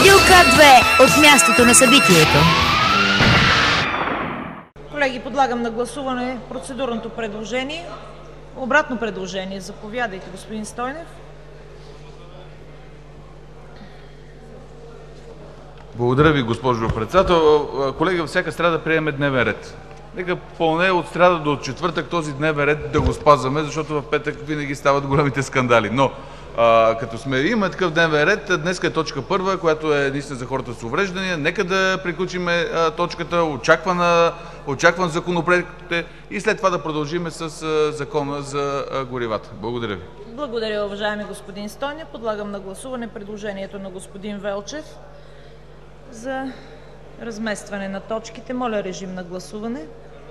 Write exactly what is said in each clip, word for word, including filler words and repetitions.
Радио К две от мястото на събитието. Колеги, подлагам на гласуване процедурното предложение. Обратно предложение. Заповядайте, господин Стойнев. Благодаря ви, госпожо председател. Колега, всяка сряда приемем дневен ред. Нека поне от сряда до четвъртък този дневен ред да го спазваме, защото в петък винаги стават големите скандали. Но а, като сме има такъв дневен ред, днес е точка първа, която е наистина за хората с увреждания. Нека да приключим а, точката, очаквана, очакван законопроектите и след това да продължим с а, закона за а, горивата. Благодаря ви. Благодаря, уважаеми господин Стойнев. Подлагам на гласуване предложението на господин Велчев за разместване на точките. Моля, режим на гласуване.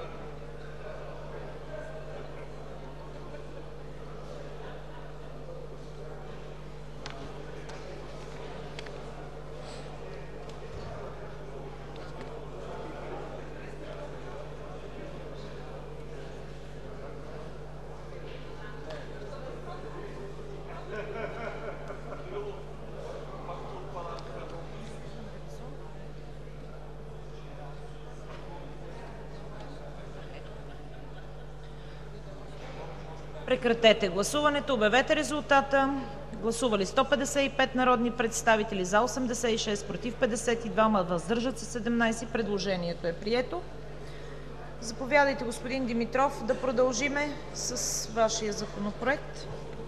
Прекратете гласуването. Обявете резултата. Гласували сто петдесет и пет народни представители, за осемдесет и шест, против петдесет и два, въздържат се седемнадесет. Предложението е прието. Заповядайте, господин Димитров, да продължиме с вашия законопроект.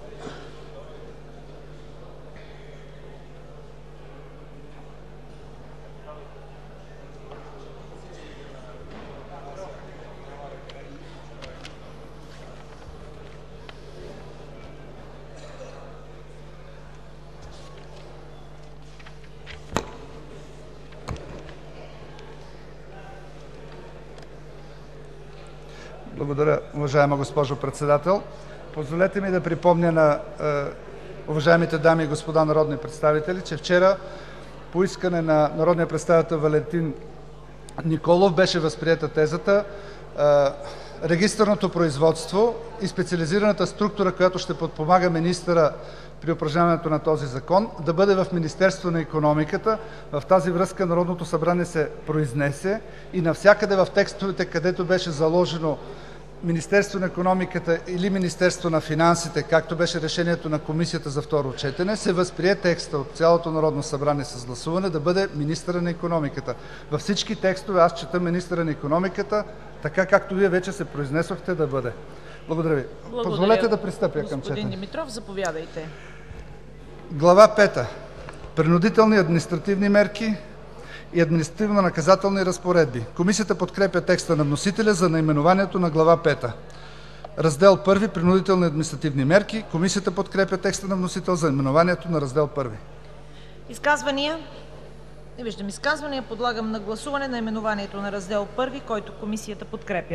Благодаря, уважаема госпожо Председател. Позволете ми да припомня на е, уважаемите дами и господа народни представители, че вчера по искане на народния представител Валентин Николов беше възприета тезата е, регистърното производство и специализираната структура, която ще подпомага министъра при упражняването на този закон, да бъде в Министерството на икономиката. В тази връзка Народното събрание се произнесе и навсякъде в текстовете, където беше заложено Министерство на икономиката или Министерство на финансите, както беше решението на Комисията за второ четене, се възприе текста от цялото Народно събрание с гласуване да бъде министъра на икономиката. Във всички текстове аз чета министъра на икономиката, така както Вие вече се произнесохте да бъде. Благодаря Ви. Благодаря. Позволете да пристъпя към четене. Господин Димитров, заповядайте. Глава пета. Принудителни административни мерки и административно-наказателни разпоредби. Комисията подкрепя текста на вносителя за наименованието на глава пета. Раздел първи. Принудителни административни мерки. Комисията подкрепя текста на вносител за наименованието на раздел първи. Изказвания? Не виждам изказвания. Подлагам на гласуване наименованието на раздел първи, който комисията подкрепя.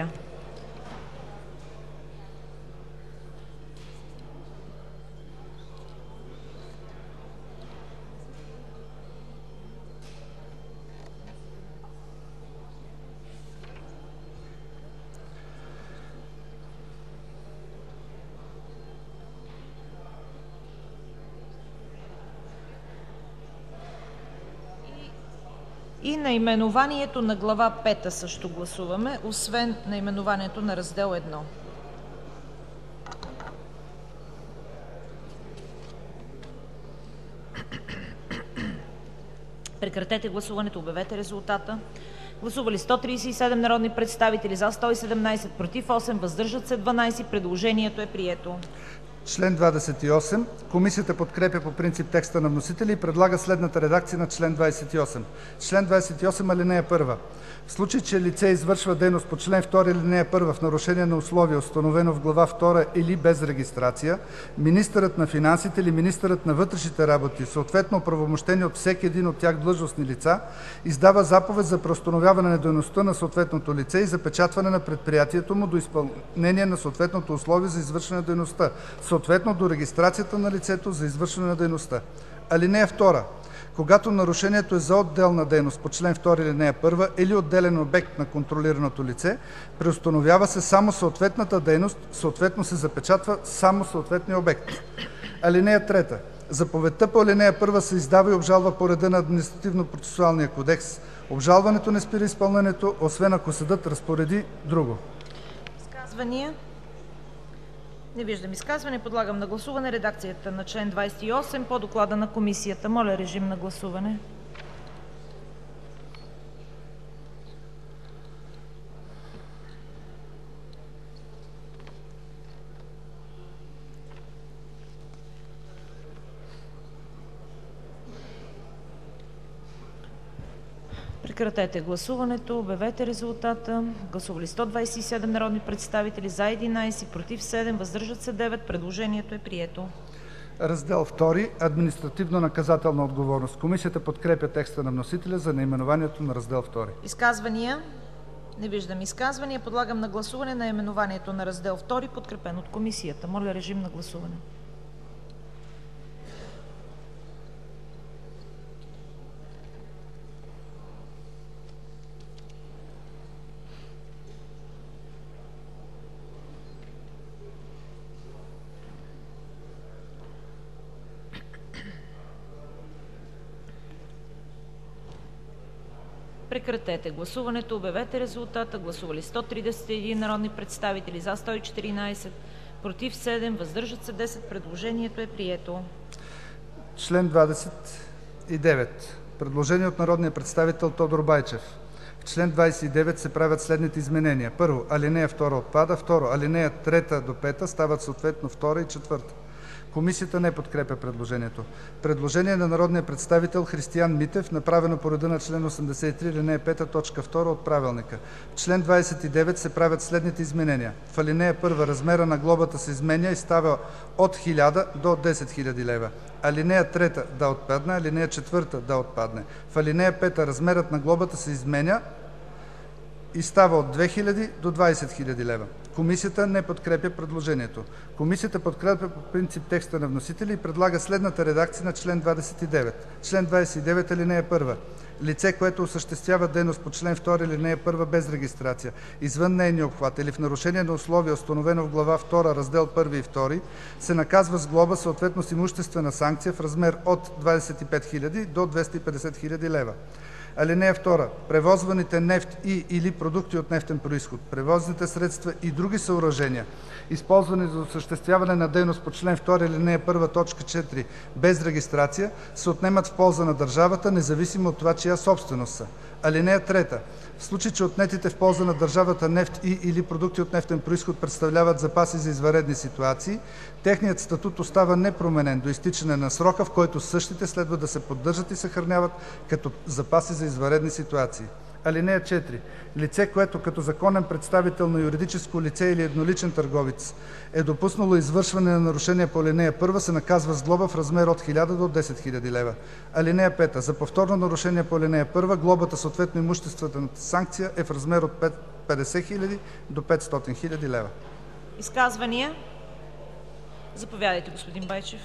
И наименованието на глава пета също гласуваме, освен наименованието на раздел едно. Прекратете гласуването, обявете резултата. Гласували сто тридесет и седем народни представители, за сто и седемнадесет, против осем, въздържат се дванадесет. Предложението е прието. Член двадесет и осем. Комисията подкрепя по принцип текста на вносителя и предлага следната редакция на член двадесет и осем. Член двадесет и осем, алинея първа. В случай че лице извършва дейност по член втори, алинея първа в нарушение на условие, установено в глава втора или без регистрация, министърът на финансите или министърът на вътрешните работи, съответно оправомощени от всеки един от тях длъжностни лица, издава заповед за преустановяване на дейността на съответното лице и запечатване на предприятието му до изпълнение на съответното условие за извършване на дейността, съответно до регистрацията на лицето за извършване на дейността. Алинея втора. Когато нарушението е за отделна дейност по член втори, алинея първа или отделен обект на контролираното лице, преустановява се само съответната дейност, съответно се запечатва само съответния обект. Алинея трета. Заповедта по ал. първа се издава и обжалва по реда на Административнопроцесуалния кодекс. Обжалването не спира изпълнението, освен ако съдът разпореди друго.“ Изказвания? Не виждам изказване. Подлагам на гласуване редакцията на член двадесет и осем по доклада на Комисията. Моля, режим на гласуване. Прекратете гласуването. Обявете резултата. Гласували сто двадесет и седем народни представители: за единадесет, против седем, въздържат се девет. Предложението е прието. Раздел втори – Административно-наказателна отговорност. Комисията подкрепя текста на вносителя за наименованието на раздел втори. Изказвания? Не виждам изказвания. Подлагам на гласуване наименованието на раздел втори, подкрепен от Комисията. Моля, режим на гласуване. Прекратете гласуването. Обявете резултата. Гласували сто тридесет и един народни представители: за сто и четиринадесет, против седем, въздържат се десет. Предложението е прието. Член двадесет и девет. Предложение от народния представител Тодор Байчев: в член двадесет и девет се правят следните изменения: първо, алинея втора отпада; второ, алинея трета до пета стават съответно втора и четвърта. Комисията не подкрепя предложението. Предложение на народния представител Христиан Митев, направено по реда на член осемдесет и три, алинея пета, точка втора от Правилника. В член двадесет и девет се правят следните изменения: в алинея първа размера на глобата се изменя и става от хиляда до десет хиляди лева. Алинея трета да отпадне, алинея четвърта да отпадне. В алинея пета размерът на глобата се изменя и става от две хиляди до двадесет хиляди лева. Комисията не подкрепя предложението. Комисията подкрепя по принцип текста на вносителя и предлага следната редакция на член двадесет и девет. Член двадесет и девет, алинея първа. Лице, което осъществява дейност по член втори, алинея първа без регистрация, извън нейния обхват или в нарушение на условие, установено в глава втора, раздел първи и втори, се наказва с глоба, съответно с имуществена санкция в размер от двадесет и пет хиляди до двеста и петдесет хиляди лева. Алинея втора. Превозваните нефт и/или продукти от нефтен произход, превозните средства и други съоръжения, използвани за осъществяване на дейност по член втори, алинея първа, точка четири, без регистрация, се отнемат в полза на държавата, независимо от това чия собственост са. Алинея трета. В случай че отнетите в полза на държавата нефт и/или продукти от нефтен произход представляват запаси за извънредни ситуации, техният статут остава непроменен до изтичане на срока, в който същите следва да се поддържат и съхраняват като запаси за извънредни ситуации. Алинея четири. Лице, което като законен представител на юридическо лице или едноличен търговец е допуснало извършване на нарушение по алинея първа, се наказва с глоба в размер от хиляда до десет хиляди лева. Алинея пета. За повторно нарушение по алинея първа глобата, съответно имуществената санкция, е в размер от петдесет хиляди до петстотин хиляди лева. Изказвания? Заповядайте, господин Байчев.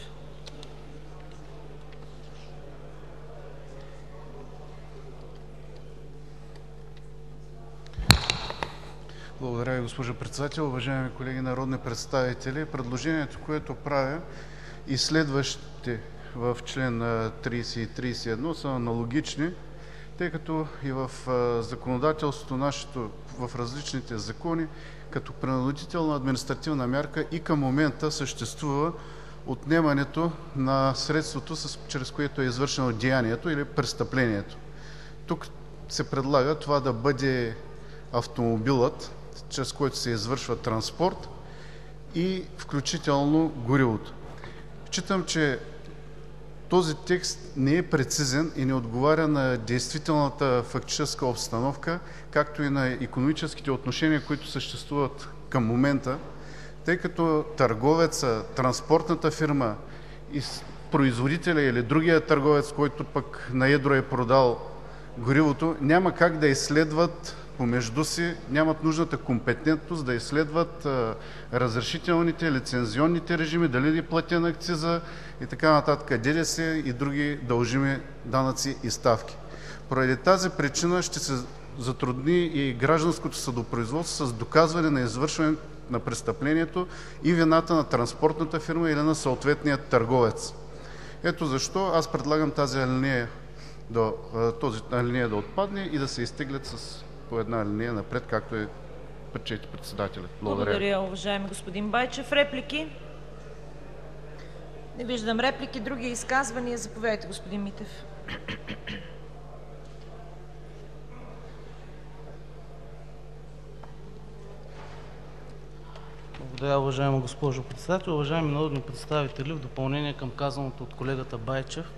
Благодаря Ви, госпожо Председател. Уважаеми колеги народни представители, предложението, което правя, и следващите в член тридесет и тридесет и едно са аналогични, тъй като и в законодателството нашето, в различните закони, като принудителна административна мярка и към момента съществува отнемането на средството, чрез което е извършено деянието или престъплението. Тук се предлага това да бъде автомобилът, чрез който се извършва транспорт, и включително горивото. Считам, че този текст не е прецизен и не отговаря на действителната фактическа обстановка, както и на икономическите отношения, които съществуват към момента, тъй като търговеца, транспортната фирма и производителя или другия търговец, който пък на едро е продал горивото, няма как да изследват помежду си, нямат нужната компетентност да изследват а, разрешителните, лицензионните режими, дали е платен акциза и така нататък, ДДС и други дължими данъци и ставки. Поради тази причина ще се затрудни и гражданското съдопроизводство с доказване на извършване на престъплението и вината на транспортната фирма или на съответния търговец. Ето защо аз предлагам тази алинея да, този алинея да отпадне и да се изтеглят с по една алинея напред, както е прочете председателят. Благодаря. Благодаря, уважаеми господин Байчев. Реплики? Не виждам реплики. Други изказвания? Заповядайте, господин Митев. Благодаря, уважаема госпожо Председател. Уважаеми народни представители, в допълнение към казаното от колегата Байчев,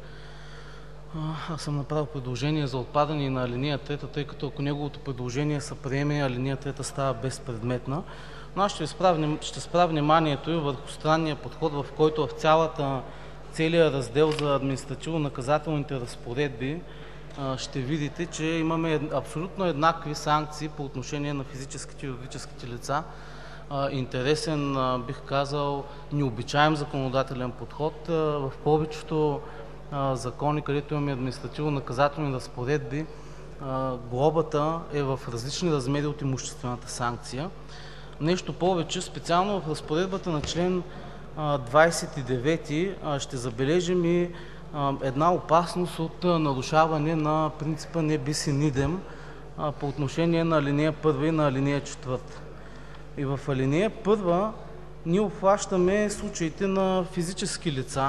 аз съм направил предложение за отпадане на алинея трета, тъй като ако неговото предложение се приеме, алинея трета става безпредметна. Но аз ще спра, ще спра вниманието и върху странния подход, в който в цялата, целият раздел за административно-наказателните разпоредби ще видите, че имаме абсолютно еднакви санкции по отношение на физическите и юридическите лица. Интересен, бих казал, необичаем законодателен подход. В повечето закони, където имаме административно-наказателни разпоредби, глобата е в различни размери от имуществената санкция. Нещо повече, специално в разпоредбата на член двадесет и девети ще забележим и една опасност от нарушаване на принципа не bis in idem по отношение на алинея първа и на алинея четвърта. И в алинея първа ние обхващаме случаите на физически лица,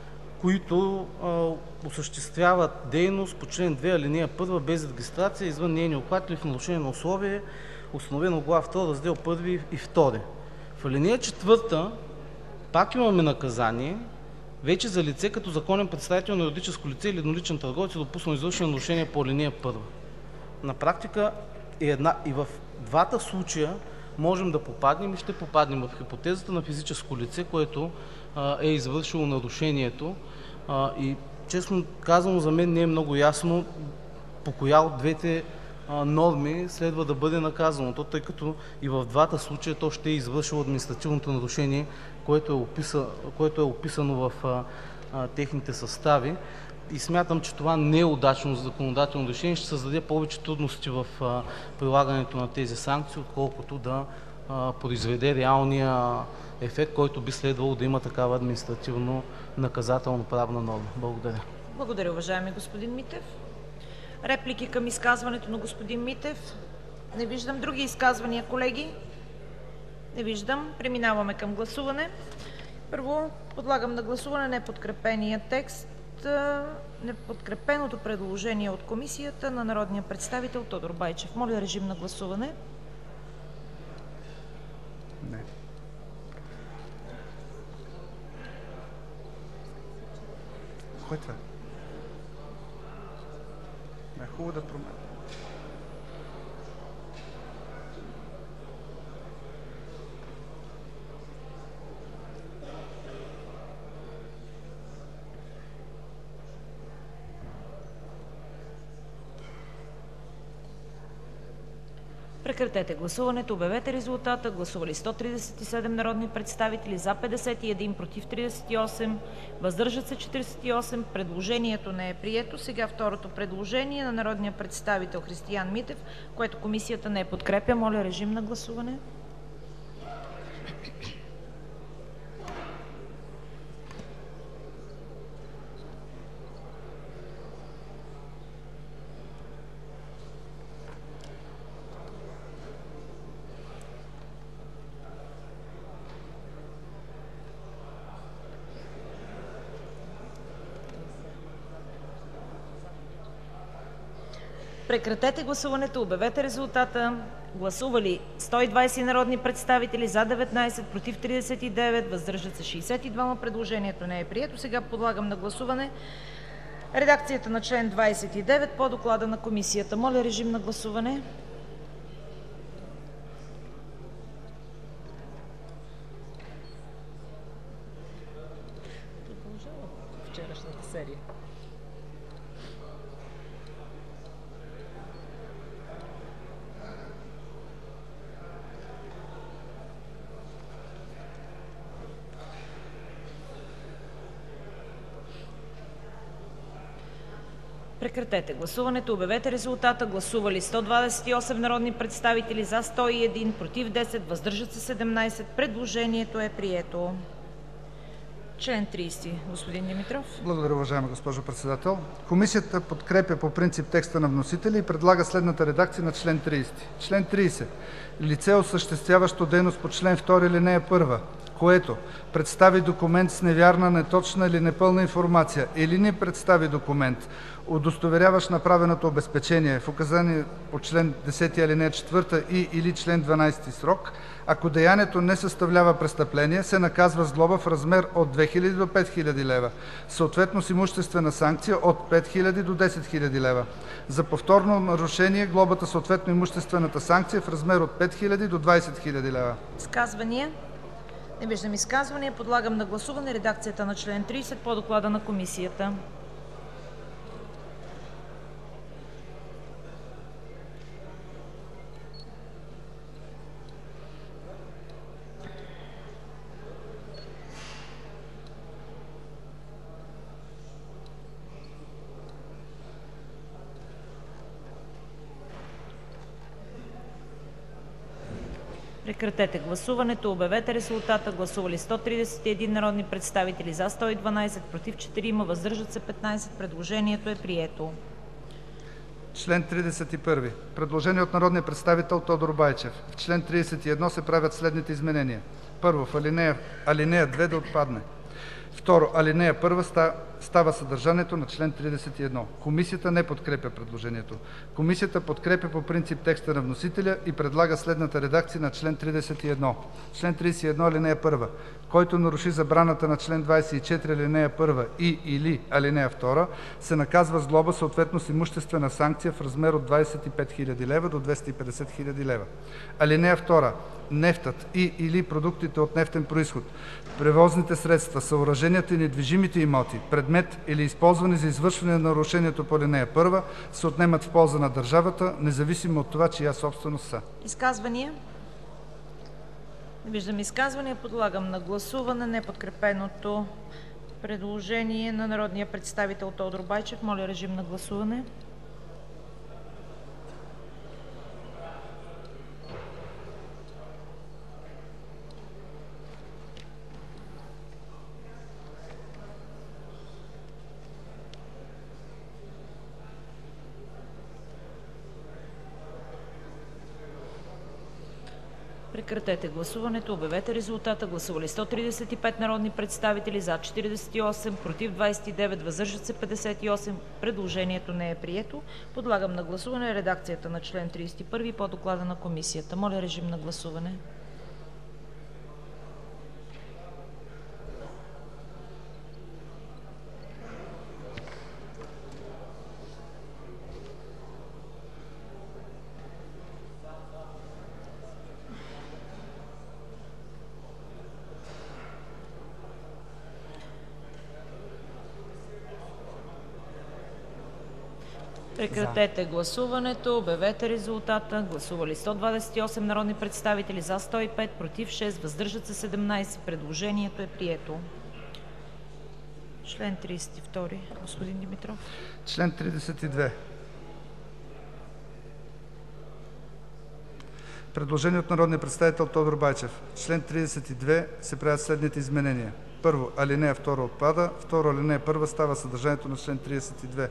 които а, осъществяват дейност по член две, алинея първа без регистрация, извън нейния обхват или в нарушение на условие, установено в глава втора, раздел първи и втори. В алинея четвърта пак имаме наказание, вече за лице като законен представител на юридическо лице или едноличен търговец е допуснало извършено нарушение по алинея първа. На практика е една и в двата случая можем да попаднем и ще попаднем в хипотезата на физическо лице, което а, е извършило нарушението. А, и честно казано, за мен не е много ясно по коя от двете а, норми следва да бъде наказано, тъй като и в двата случая то ще е извършило административното нарушение, което е, описа, което е описано в а, а, техните състави. И смятам, че това не е удачно законодателно решение, ще създаде повече трудности в а, прилагането на тези санкции, отколкото да а, произведе реалния ефект, който би следвало да има такава административно-наказателно-правна норма. Благодаря. Благодаря, уважаеми господин Митев. Реплики към изказването на господин Митев? Не виждам. Други изказвания, колеги? Не виждам. Преминаваме към гласуване. Първо подлагам на гласуване неподкрепения текст, неподкрепеното предложение от Комисията на народния представител Тодор Байчев. Моля, режим на гласуване. Не. Кой това? Не е хубаво да променя. Прекратете гласуването. Обявете резултата. Гласували сто тридесет и седем народни представители, за петдесет и един, против тридесет и осем, въздържат се четиридесет и осем. Предложението не е прието. Сега второто предложение на народния представител Християн Митев, което Комисията не подкрепя. Моля, режим на гласуване. Прекратете гласуването. Обявете резултата. Гласували сто и двадесет народни представители, за деветнадесет, против тридесет и девет, въздържат се шестдесет и два. Предложението не е прието. Сега подлагам на гласуване редакцията на член двадесет и девет по доклада на Комисията. Моля, режим на гласуване. Продължава вчерашната серия. Прекратете гласуването. Обявете резултата. Гласували сто двадесет и осем народни представители, за сто и един, против десет, въздържат се седемнадесет. Предложението е прието. Член тридесет, господин Димитров. Благодаря, уважаема госпожо Председател. Комисията подкрепя по принцип текста на вносителя и предлага следната редакция на член тридесет. Член тридесет. Лице, осъществяващо дейност по член втори, алинея първа, което представи документ с невярна, неточна или непълна информация или не представи документ, удостоверяващ направеното обезпечение в указание по член десети, алинея четвърта и/или член дванадесети срок, ако деянието не съставлява престъпление, се наказва с глоба в размер от две хиляди до пет хиляди лева, съответно с имуществена санкция от пет хиляди до десет хиляди лева. За повторно нарушение глобата, съответно имуществената санкция, в размер от пет хиляди до двадесет хиляди лева. Изказвания? Не виждам изказвания. Подлагам на гласуване редакцията на член тридесет по доклада на Комисията. Прекратете гласуването. Обявете резултата. Гласували сто тридесет и един народни представители: за сто и дванадесет, против четири, въздържат се петнадесет. Предложението е прието. Член тридесет и първи. Предложение от народния представител Тодор Байчев. В член тридесет и едно се правят следните изменения. Първо, в алинея, алинея две да отпадне. Второ, алинея първа става съдържанието на член тридесет и едно. Комисията не подкрепя предложението. Комисията подкрепя по принцип текста на вносителя и предлага следната редакция на член тридесет и едно. Член тридесет и едно, алинея първа. Който наруши забраната на член двадесет и четири, алинея първа и/или алинея втора, се наказва с глоба, съответно с имуществена санкция в размер от двадесет и пет хиляди лева до двеста и петдесет хиляди лева. Алинея втора. Нефтът и/или продуктите от нефтен произход, превозните средства, съоръженията и недвижимите имоти, предмет или използвани за извършване на нарушението по алинея първа, се отнемат в полза на държавата, независимо от това чия собственост са. Изказвания? Не виждам изказвания. Подлагам на гласуване неподкрепеното предложение на народния представител Тодор Байчев. Моля, режим на гласуване. Прекратете гласуването. Обявете резултата. Гласували сто тридесет и пет народни представители: за четиридесет и осем, против двадесет и девет, въздържат се петдесет и осем. Предложението не е прието. Подлагам на гласуване редакцията на член тридесет и първи по доклада на Комисията. Моля, режим на гласуване. Прекратете гласуването. Обявете резултата. Гласували сто двадесет и осем народни представители: за сто и пет, против шест, въздържат се седемнадесет. Предложението е прието. Член тридесет и втори. Господин Димитров. Член тридесет и две. Предложение от народния представител Тодор Байчев. Член тридесет и две се правят следните изменения. Първо, алинея втора отпада. Второ, алинея първа става съдържанието на член тридесет и две.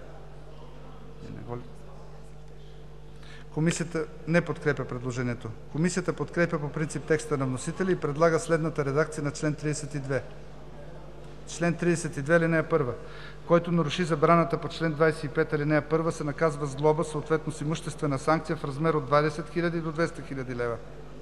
Комисията не подкрепя предложението. Комисията подкрепя по принцип текста на вносителя и предлага следната редакция на член тридесет и две. Член тридесет и две, алинея първа. Който наруши забраната по член двадесет и пет, алинея първа, се наказва с глоба, съответно с имуществена санкция в размер от двадесет хиляди до двеста хиляди лева.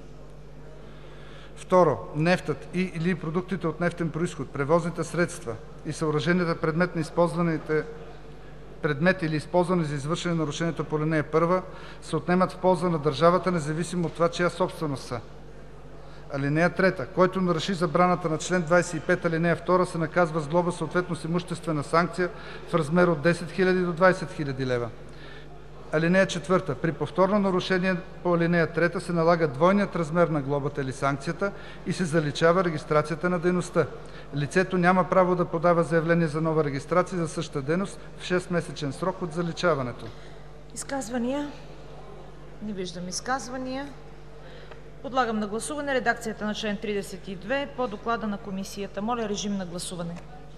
Второ, нефтът и/или продуктите от нефтен произход, превозните средства и съоръженията, предмет на използваните предмет или използвани за извършване на нарушението по алинея първа, се отнемат в полза на държавата, независимо от това чия собственост са. Алинея трета. Който наруши забраната на член двадесет и пет, алинея втора, се наказва с глоба, съответно с имуществена санкция в размер от десет хиляди до двадесет хиляди лева. Алинея четвърта. При повторно нарушение по алинея трета се налага двойният размер на глобата или санкцията и се заличава регистрацията на дейността. Лицето няма право да подава заявление за нова регистрация за същата дейност в шестмесечен срок от заличаването. Изказвания? Не виждам изказвания. Подлагам на гласуване редакцията на член тридесет и две по доклада на Комисията. Моля, режим на гласуване.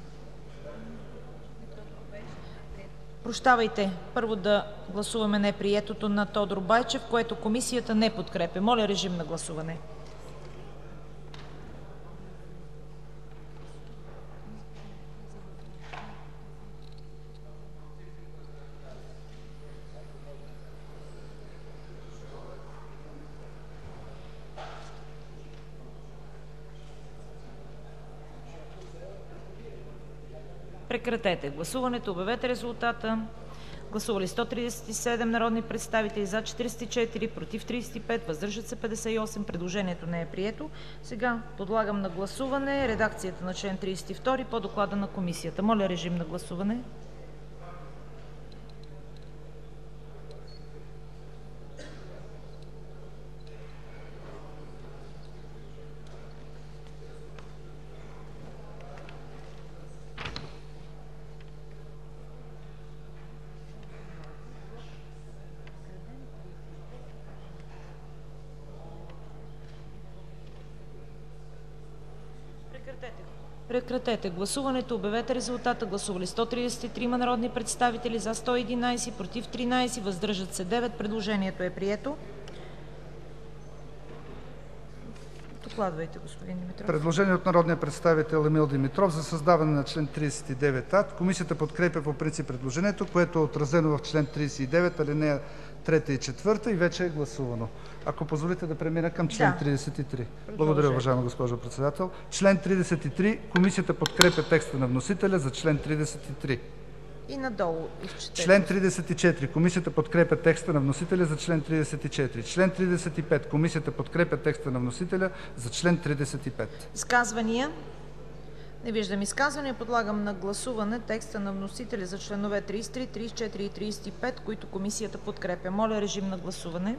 Прощавайте, първо да гласуваме неприетото на Тодор Байчев, което Комисията не подкрепя. Моля, режим на гласуване. Прекратете гласуването. Обявете резултата. Гласували сто тридесет и седем народни представители, за четиридесет и четири, против тридесет и пет, въздържат се петдесет и осем. Предложението не е прието. Сега подлагам на гласуване редакцията на член тридесет и два по доклада на Комисията. Моля, режим на гласуване. Прекратете гласуването. Обявете резултата. Гласували сто тридесет и три народни представители, за сто и единадесет, против тринадесет, въздържат се девет. Предложението е прието. Докладвайте, господин Димитров. Предложение от народния представител Емил Димитров за създаване на член тридесет и девет а. Комисията подкрепя по принцип предложението, което е отразено в член тридесет и девет, алинея трета и четвърта и вече е гласувано. Ако позволите да премина към член Да. тридесет и три. Благодаря, уважаема госпожо Председател. Член тридесет и три. Комисията подкрепя текста на вносителя за член тридесет и три. И надолу изчетете. Член тридесет и четири. Комисията подкрепя текста на вносителя за член тридесет и четири. Член тридесет и пет. Комисията подкрепя текста на вносителя за член тридесет и пет. Изказвания? Не виждам изказвания. Подлагам на гласуване текста на вносителя за членове тридесет и три, тридесет и четири и тридесет и пет, които Комисията подкрепя. Моля, режим на гласуване.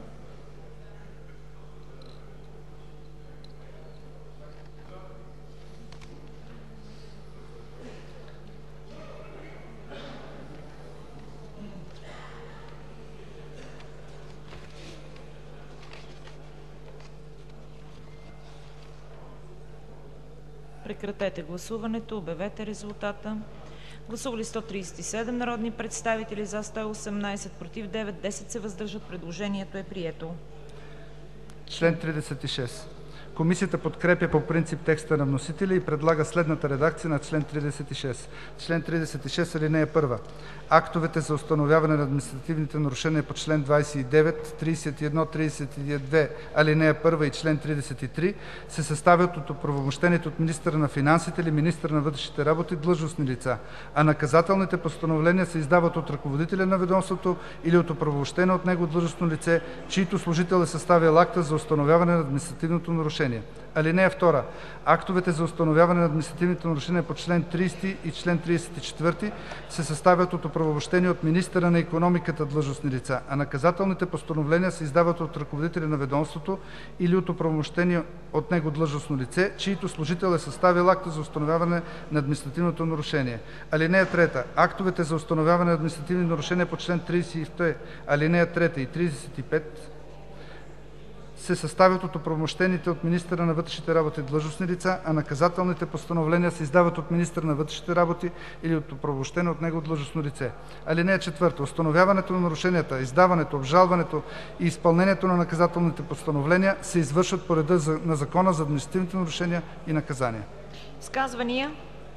Прекратете гласуването. Обявете резултата. Гласували сто тридесет и седем народни представители, за сто и осемнадесет, против девет, десет се въздържат. Предложението е прието. Член тридесет и шест. Комисията подкрепя по принцип текста на вносителя и предлага следната редакция на член тридесет и шест. Член тридесет и шест, алинея първа. Актовете за установяване на административните нарушения по член двадесет и девет, тридесет и едно, тридесет и две, алинея първа и член тридесет и три се съставят от оправомощените от министъра на финансите или министъра на вътрешните работи длъжностни лица, а наказателните постановления се издават от ръководителя на ведомството или от оправомощено от него длъжностно лице, чийто служител е съставил акта за установяване на административното нарушение. Алинея втора. Актовете за установяване на административните нарушения по член тридесет и член тридесет и четири се съставят от оправомощени от министъра на икономиката длъжностни лица, а наказателните постановления се издават от ръководителя на ведомството или от оправомощени от него длъжностно лице, чийто служител е съставил акта за установяване на административното нарушение. Алинея трета. Актовете за установяване на административни нарушения по член тридесет и два, алинея трета и тридесет и пет се съставят от оправомощените от министъра на вътрешните работи длъжностни лица, а наказателните постановления се издават от министъра на вътрешните работи или от оправомощено от него длъжностно лице. Алинея четвърта. Установяването на нарушенията, издаването, обжалването и изпълнението на наказателните постановления се извършват по реда на Закона за административните нарушения и наказания. Изказвания?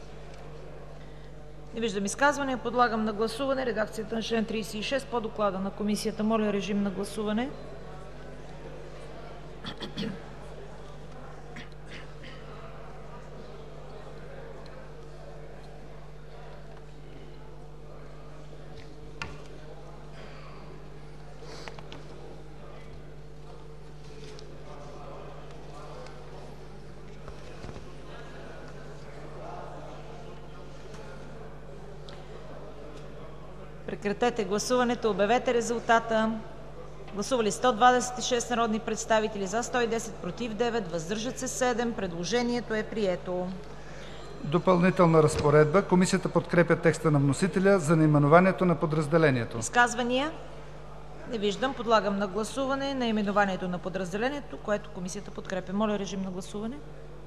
Не виждам изказвания. Подлагам на гласуване редакцията на член тридесет и шест по доклада на Комисията. Моля, режим на гласуване. Прекратете гласуването. Обявете резултата. Гласували сто двадесет и шест народни представители, за сто и десет, против девет, въздържат се седем. Предложението е прието. Допълнителна разпоредба. Комисията подкрепя текста на вносителя за наименованието на подразделението. Изказвания? Не виждам. Подлагам на гласуване наименованието на подразделението, което Комисията подкрепя. Моля, режим на гласуване.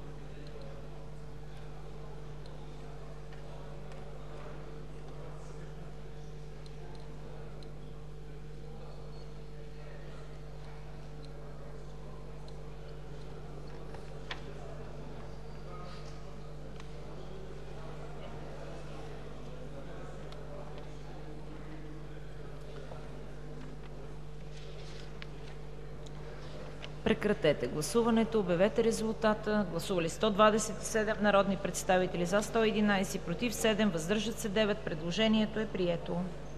Прекратете гласуването. Обявете резултата. Гласували сто двадесет и седем народни представители: за сто и единадесет, против седем, въздържат се девет. Предложението е прието.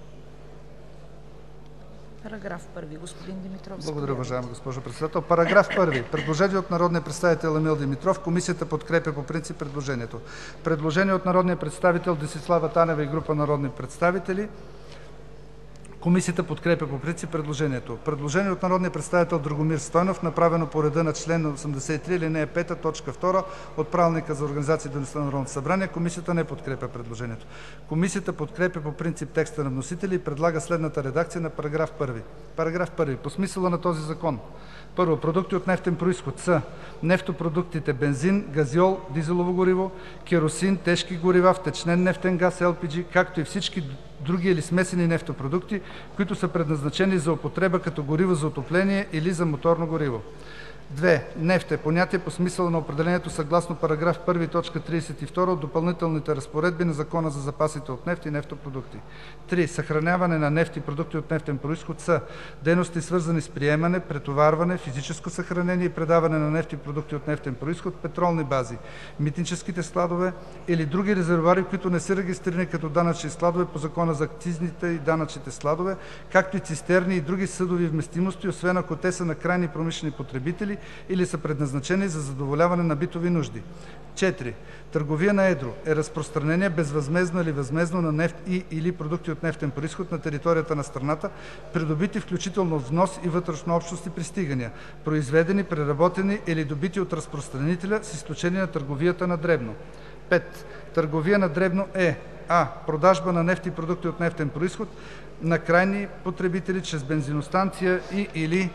Параграф първи. Господин Димитров. Благодаря, уважаема госпожо Председател. Параграф първи. Предложение от народния представител Емил Димитров. Комисията подкрепя по принцип предложението. Предложение от народния представител Десислава Танева и група народни представители. Комисията подкрепя по принцип предложението. Предложение от народния представител Драгомир Стойнев, направено по реда на член осемдесет и три, алинея пета, точка втора от Правилника за организация и дейността на Народното събрание. Комисията не подкрепя предложението. Комисията подкрепя по принцип текста на вносителя и предлага следната редакция на параграф първи. Параграф първи. По смисъла на този закон: първо, продукти от нефтен произход са нефтопродуктите бензин, газьол, дизелово гориво, керосин, тежки горива, втечнен нефтен газ, Ел Пи Джи, както и всички други или смесени нефтопродукти, които са предназначени за употреба като гориво за отопление или за моторно гориво. две. Нефт е понятие по смисъла на определението съгласно параграф първи, точка тридесет и втора от Допълнителните разпоредби на Закона за запасите от нефт и нефтопродукти. три. Съхраняване на нефт и продукти от нефтен произход са дейности, свързани с приемане, претоварване, физическо съхранение и предаване на нефт и продукти от нефтен произход, петролни бази, митническите складове или други резервоари, които не са регистрирани като данъчни складове по Закона за акцизните и данъчните складове, както и цистерни и други съдови вместимости, освен ако те са на крайни промишлени потребители или са предназначени за задоволяване на битови нужди. четири. Търговия на едро е разпространение безвъзмездно или възмездно на нефт и или продукти от нефтен произход на територията на страната, придобити включително внос и вътрешнообщностни пристигания, произведени, преработени или добити от разпространителя, с изключение на търговията на дребно. пет. Търговия на дребно е: а. продажба на нефт и продукти от нефтен произход на крайни потребители чрез бензиностанция и или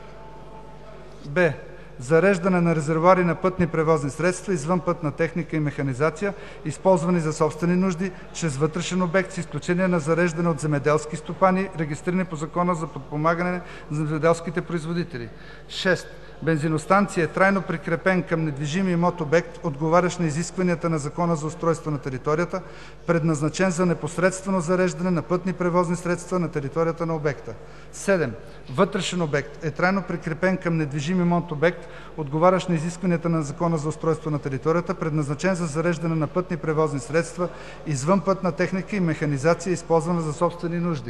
б. зареждане на резервоари на пътни превозни средства, извънпътна техника и механизация, използвани за собствени нужди, чрез вътрешен обект, с изключение на зареждане от земеделски стопани, регистрирани по Закона за подпомагане на земеделските производители. шест. Бензиностанция е трайно прикрепен към недвижим имот обект, отговарящ на изискванията на Закона за устройство на територията, предназначен за непосредствено зареждане на пътни превозни средства на територията на обекта. седем. Вътрешен обект е трайно прикрепен към недвижим имот обект, отговарящ на изискванията на Закона за устройство на територията, предназначен за зареждане на пътни превозни средства, извънпътна техника и механизация, използвана за собствени нужди.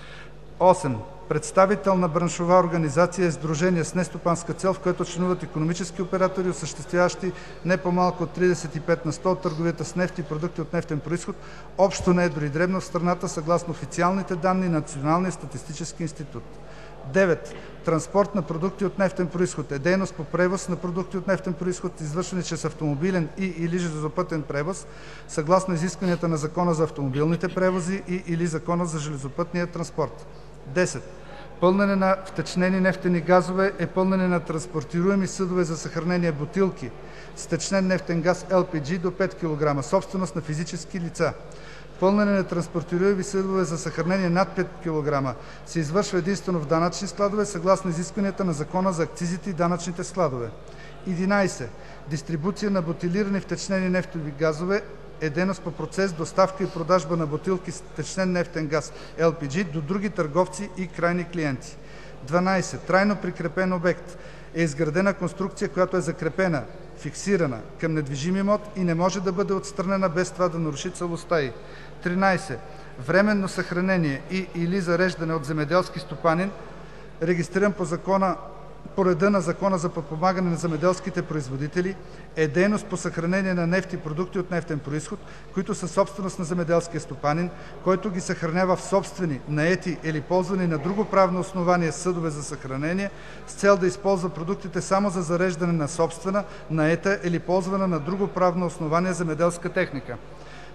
осем. Представител на браншова организация е сдружение с нестопанска цел, в което членуват икономически оператори, осъществяващи не по-малко от тридесет и пет на сто от търговията с нефт и продукти от нефтен произход, общо на едро и дребно в страната, съгласно официалните данни на Националния статистически институт. девет. Транспорт на продукти от нефтен произход е дейност по превоз на продукти от нефтен произход, извършвани чрез автомобилен и/или железопътен превоз, съгласно изискванията на Закона за автомобилните превози и/или Закона за железопътния транспорт. десет. Пълнене на втечнени нефтени газове е пълнене на транспортируеми съдове за съхранение бутилки с втечнен нефтен газ Ел Пи Джи до пет килограма, собственост на физически лица. Пълнене на транспортируеми съдове за съхранение над пет килограма се извършва единствено в данъчни складове, съгласно изискванията на Закона за акцизите и данъчните складове. единадесет. Дистрибуция на бутилирани втечнени нефтови газове е дейност по процес, доставка и продажба на бутилки с втечнен нефтен газ Ел Пи Джи до други търговци и крайни клиенти. дванадесет. Трайно прикрепен обект е изградена конструкция, която е закрепена, фиксирана към недвижим имот и не може да бъде отстранена без това да наруши целостта й. тринадесет. Временно съхранение и/или зареждане от земеделски стопанин, регистриран по закона по реда на Закона за подпомагане на земеделските производители, е дейност по съхранение на нефт и продукти от нефтен произход, които са собственост на земеделския стопанин, който ги съхранява в собствени, наети или ползвани на друго правно основание съдове за съхранение, с цел да използва продуктите само за зареждане на собствена, наета или ползвана на друго правно основание земеделска техника.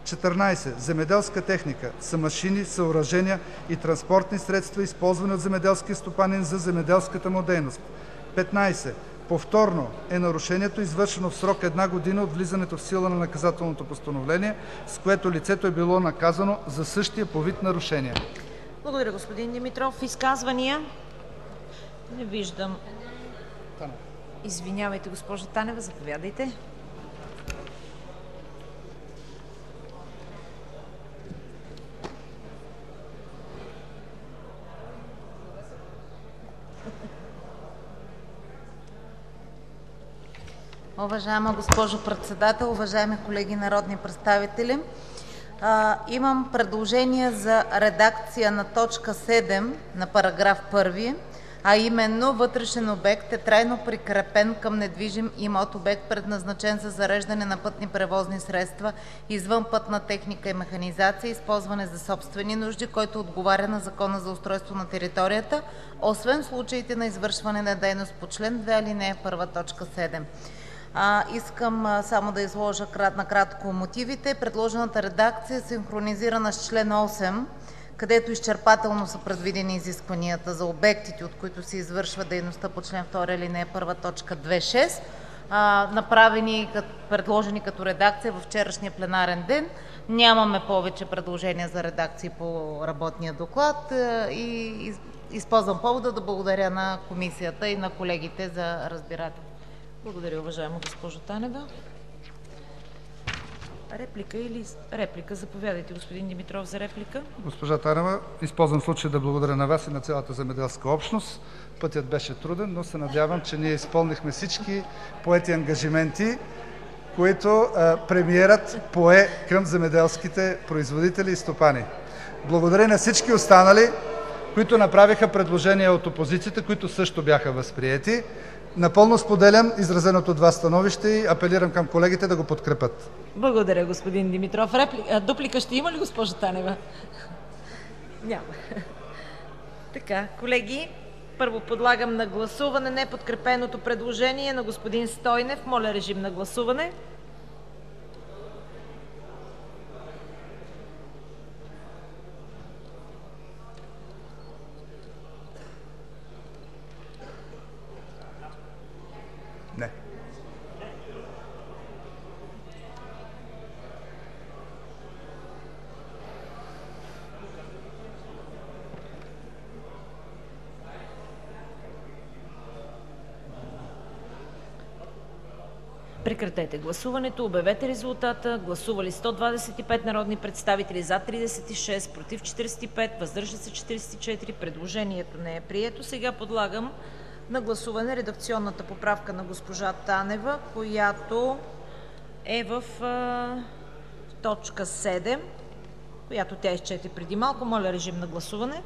четиринадесет. Земеделска техника са машини, съоръжения и транспортни средства, използвани от земеделския стопанин за земеделската му дейност. петнадесет. Повторно е нарушението, извършено в срок една година от влизането в сила на наказателното постановление, с което лицето е било наказано за същия по вид нарушение. Благодаря, господин Димитров. Изказвания? Не виждам. Извинявайте, госпожа Танева, заповядайте. Уважаема госпожо Председател, уважаеми колеги народни представители! А, имам предложение за редакция на точка седем на параграф първи, а именно: вътрешен обект е трайно прикрепен към недвижим имот, обект предназначен за зареждане на пътни превозни средства, извънпътна техника и механизация, използване за собствени нужди, който отговаря на Закона за устройство на територията, освен в случаите на извършване на дейност по член две, алинея първа, точка седем. А, искам а, само да изложа крат, накратко мотивите. Предложената редакция е синхронизирана с член осем, където изчерпателно са предвидени изискванията за обектите, от които се извършва дейността по член втори, алинея първа, точка две точка шест, а, направени, предложени като редакция във вчерашния пленарен ден. Нямаме повече предложения за редакции по работния доклад а, и използвам повода да благодаря на комисията и на колегите за разбирателство. Благодаря, уважаема госпожо Танева. Реплика или реплика? Заповядайте, господин Димитров, за реплика. Госпожа Танева, използвам случая да благодаря на Вас и на цялата земеделска общност. Пътят беше труден, но се надявам, че ние изпълнихме всички поети ангажименти, които а, премиерът пое към земеделските производители и стопани. Благодаря на всички останали, които направиха предложения от опозицията, които също бяха възприети. Напълно споделям изразеното от Вас становище и апелирам към колегите да го подкрепят. Благодаря, господин Димитров. Реплика, дуплика ще има ли, госпожа Танева? Няма. Така, колеги, първо подлагам на гласуване неподкрепеното предложение на господин Стойнев. Моля, режим на гласуване. Не. Прекратете гласуването. Обявете резултата. Гласували сто двадесет и пет народни представители: за тридесет и шест, против четиридесет и пет, въздържали се четиридесет и четири. Предложението не е прието. Сега подлагам на гласуване редакционната поправка на госпожа Танева, която е в а, точка седем, която тя изчете преди малко. Моля, режим на гласуване.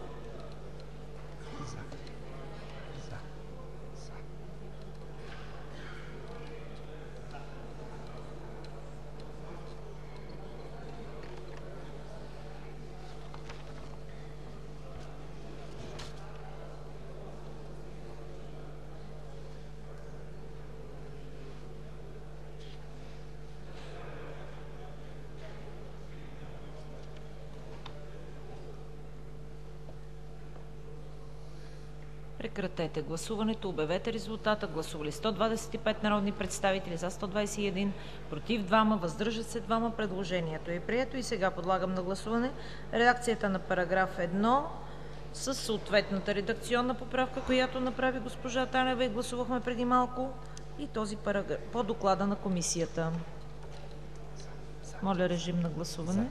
Прекратете гласуването. Обявете резултата. Гласували сто двадесет и пет народни представители: за сто двадесет и един, против двама, въздържат се двама. Предложението е прието. И сега подлагам на гласуване редакцията на параграф едно с съответната редакционна поправка, която направи госпожа Танева и гласувахме преди малко, и този параграф по доклада на комисията. Моля, режим на гласуване.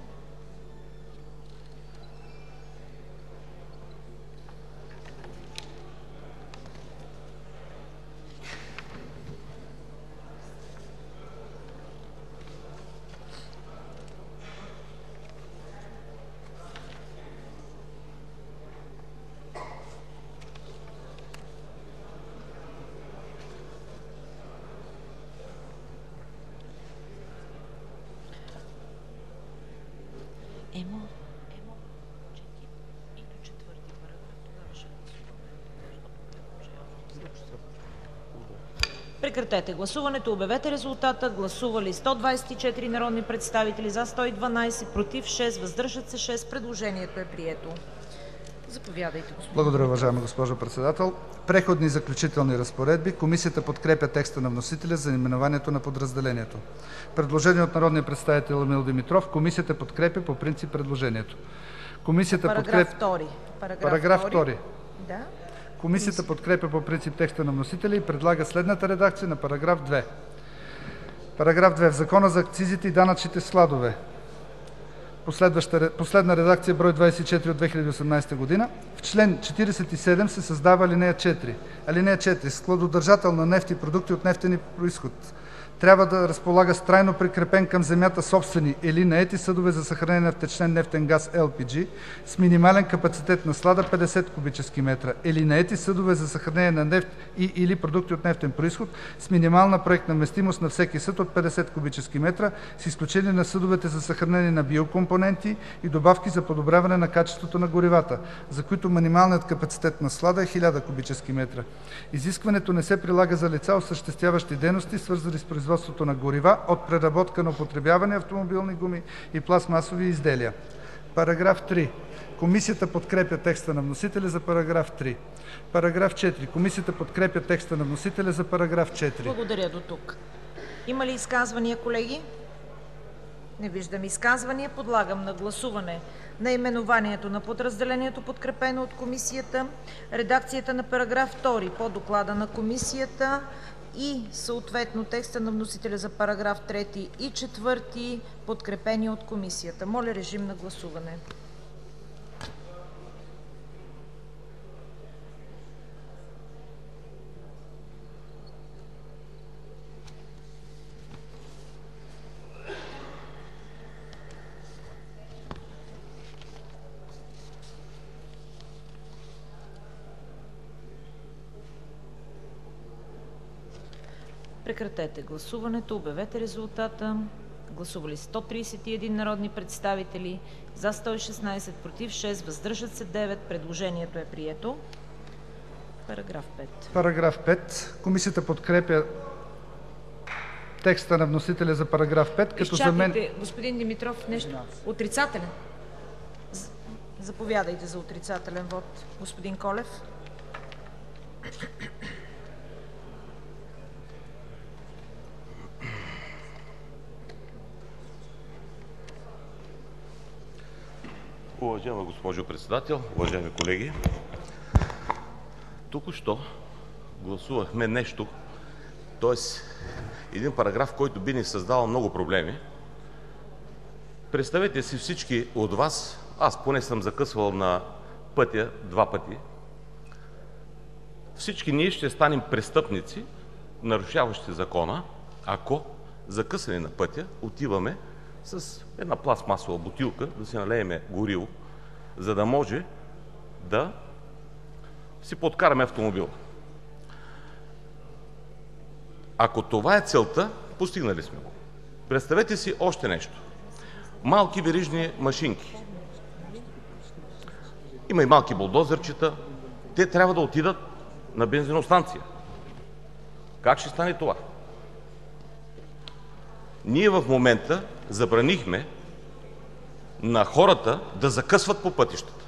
Прекратете гласуването. Обявете резултата. Гласували сто двадесет и четири народни представители: за сто и дванадесет, против шест, въздържат се шест. Предложението е прието. Заповядайте, господин. Благодаря, уважаема госпожо Председател. Преходни и заключителни разпоредби. Комисията подкрепя текста на вносителя за наименованието на подразделението. Предложение от народния представител Емил Димитров. Комисията подкрепя по принцип предложението. Комисията Параграф подкрепя... втори. Параграф втори. Да. Комисията подкрепя по принцип текста на вносителя и предлага следната редакция на параграф две. Параграф две. В Закона за акцизите и данъчните складове, последна редакция, брой двадесет и четири от две хиляди и осемнадесета година, в член четиридесет и седем се създава алинея четири. Алинея четири. Складодържател на нефт и продукти от нефтен произход трябва да разполага с трайно прикрепен към земята собствени или наети съдове за съхранение на втечнен нефтен газ Ел Пи Джи с минимален капацитет на склада петдесет кубически метра или наети съдове за съхранение на нефт и/или продукти от нефтен произход с минимална проектна вместимост на всеки съд от петдесет кубически метра, с изключение на съдовете за съхранение на биокомпоненти и добавки за подобряване на качеството на горивата, за които минималният капацитет на склада е хиляда кубически метра. Изискването не се прилага за лица, осъществяващи дейности, свързани с производството на горива от преработка на употребявани автомобилни гуми и пластмасови изделия. Параграф три. Комисията подкрепя текста на вносителя за параграф три. Параграф четири. Комисията подкрепя текста на вносителя за параграф четири. Благодаря до тук. Има ли изказвания, колеги? Не виждам изказвания. Подлагам на гласуване наименованието на подразделението, подкрепено от Комисията, редакцията на параграф втори по доклада на Комисията и съответно текста на вносителя за параграф трети и четвърти, подкрепени от Комисията. Моля, режим на гласуване. Прекратете гласуването. Обявете резултата. Гласували сто тридесет и един народни представители: за сто и шестнадесет, против шест, въздържат се девет. Предложението е прието. Параграф пет. Параграф пет. Комисията подкрепя текста на вносителя за параграф пет, като за мен... Изчакайте, господин Димитров, нещо отрицателен. Заповядайте за отрицателен вод, господин Колев. Уважаема госпожо Председател, уважаеми колеги! Току-що гласувахме нещо, т.е. един параграф, който би ни създал много проблеми. Представете си всички от вас, аз поне съм закъсвал на пътя два пъти, всички ние ще станем престъпници, нарушаващи закона, ако закъсани на пътя отиваме с една пластмасова бутилка да си налееме гориво, за да може да си подкараме автомобила. Ако това е целта, постигнали сме го. Представете си още нещо. Малки верижни машинки. Има и малки булдозерчета. Те трябва да отидат на бензиностанция. Как ще стане това? Ние в момента забранихме на хората да закъсват по пътищата.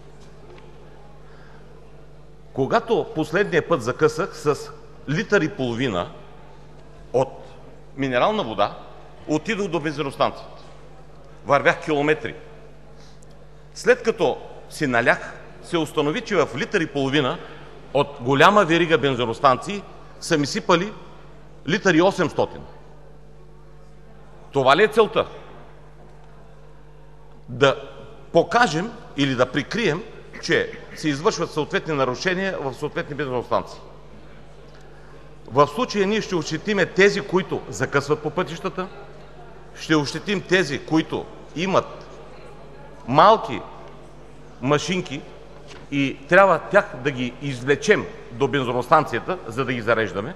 Когато последния път закъсах с литър и половина от минерална вода, отидох до бензиностанцията. Вървях километри. След като си налях, се установи, че в литър и половина от голяма верига бензиностанции са ми сипали литър и осемстотин. Това ли е целта? Да покажем или да прикрием, че се извършват съответни нарушения в съответни бензиностанции. В случая ние ще ощетиме тези, които закъсват по пътищата, ще ощетим тези, които имат малки машинки и трябва тях да ги извлечем до бензиностанцията, за да ги зареждаме,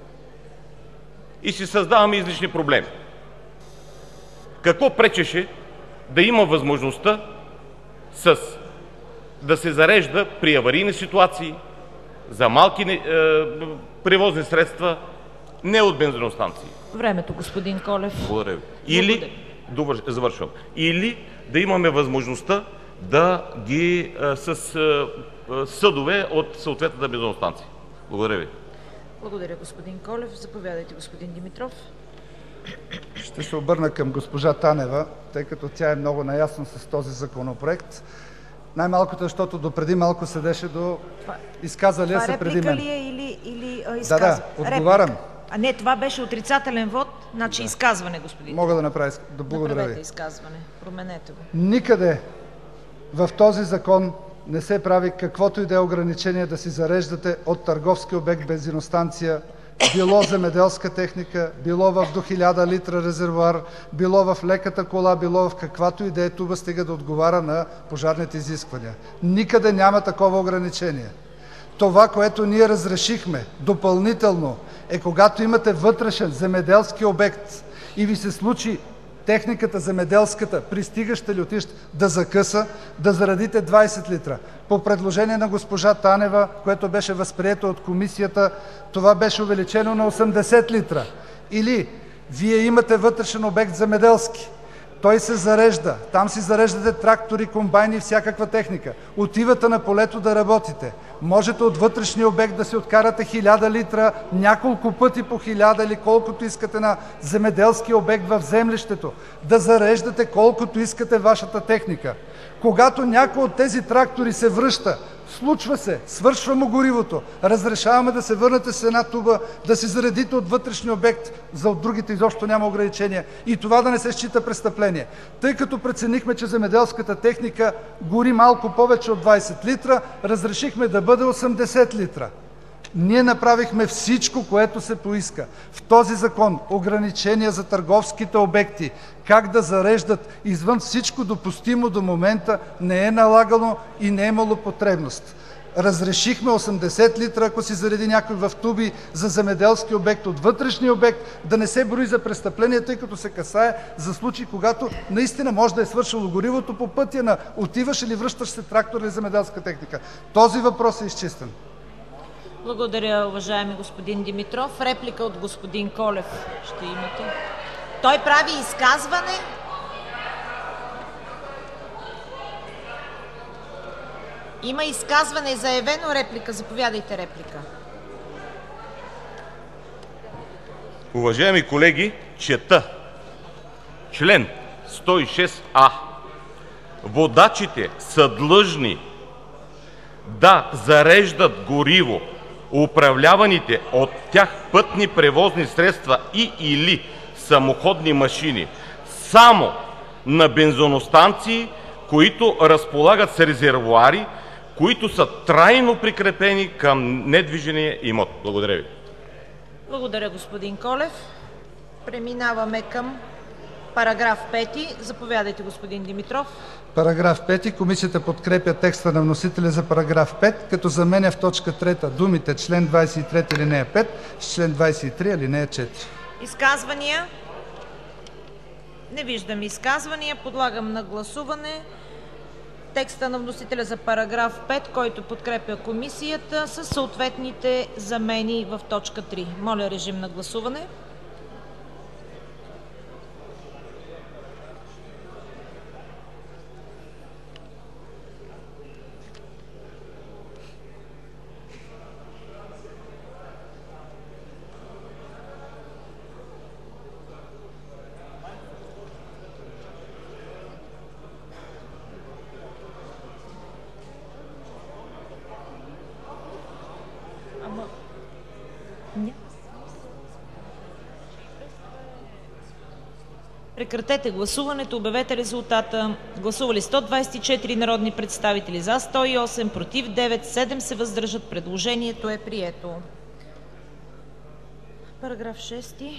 и си създаваме излишни проблеми. Какво пречеше да има възможността с да се зарежда при аварийни ситуации за малки е, превозни средства не от бензиностанции. Времето, господин Колев. Благодаря ви. Или, довър... завършвам, или да имаме възможността да ги а, с а, съдове от съответната бензиностанция. Благодаря ви. Благодаря, господин Колев. Заповядайте, господин Димитров. Ще се обърна към госпожа Танева, тъй като тя е много наясно с този законопроект. Най-малкото, защото допреди малко седеше до изказалия се преди мен. Това реплика ли е или, или а, Да, изказване? да, отговарям. Реплика. А не, това беше отрицателен вод, значи да. Изказване, господин. Мога да направя. Да, благодаря ви. Направете изказване. Променете го. Никъде в този закон не се прави каквото и да е ограничение да си зареждате от търговски обект бензиностанция, било земеделска техника, било в до хиляда литра резервоар, било в леката кола, било в каквато и да е туба, стига да отговаря на пожарните изисквания. Никъде няма такова ограничение. Това, което ние разрешихме допълнително, е когато имате вътрешен земеделски обект и ви се случи техниката земеделската, пристигаща ли отищ, да закъса, да заредите двайсет литра. По предложение на госпожа Танева, което беше възприето от комисията, това беше увеличено на осемдесет литра. Или вие имате вътрешен обект земеделски, той се зарежда, там си зареждате трактори, комбайни и всякаква техника. Отивате на полето да работите. Можете от вътрешния обект да си откарате хиляда литра, няколко пъти по хиляда или колкото искате на земеделски обект в землището. Да зареждате колкото искате вашата техника. Когато някой от тези трактори се връща, случва се, свършва му горивото, разрешаваме да се върнете с една туба, да си заредите от вътрешния обект, за от другите изобщо няма ограничения и това да не се счита престъпление. Тъй като преценихме, че земеделската техника гори малко повече от двайсет литра, разрешихме да бъде осемдесет литра. Ние направихме всичко, което се поиска. В този закон ограничения за търговските обекти, как да зареждат извън всичко допустимо до момента, не е налагано и не е имало потребност. Разрешихме осемдесет литра, ако си зареди някой в туби за земеделски обект от вътрешния обект, да не се брои за престъпление, тъй като се касае за случаи, когато наистина може да е свършило горивото по пътя на отиваш или връщаш се трактор или земеделска техника. Този въпрос е изчистен. Благодаря, уважаеми господин Димитров. Реплика от господин Колев ще имате. Той прави изказване. Има изказване заявено, реплика. Заповядайте, реплика. Уважаеми колеги, чета член сто и шест а. Водачите са длъжни да зареждат гориво управляваните от тях пътни превозни средства и или самоходни машини само на бензиностанции, които разполагат с резервоари, които са трайно прикрепени към недвижения имот. Благодаря ви. Благодаря, господин Колев. Преминаваме към параграф пети. Заповядайте, господин Димитров. Параграф пети. Комисията подкрепя текста на вносителя за параграф пет, като заменя в точка трета думите член двайсет и три алинея пет с член двайсет и три алинея четири. Изказвания? Не виждам изказвания. Подлагам на гласуване текста на вносителя за параграф пет, който подкрепя комисията с съответните замени в точка три. Моля, режим на гласуване. Прекратете гласуването, обявете резултата. Гласували сто двайсет и четири народни представители, за сто и осем, против девет, седем се въздържат. Предложението е прието. Параграф шести.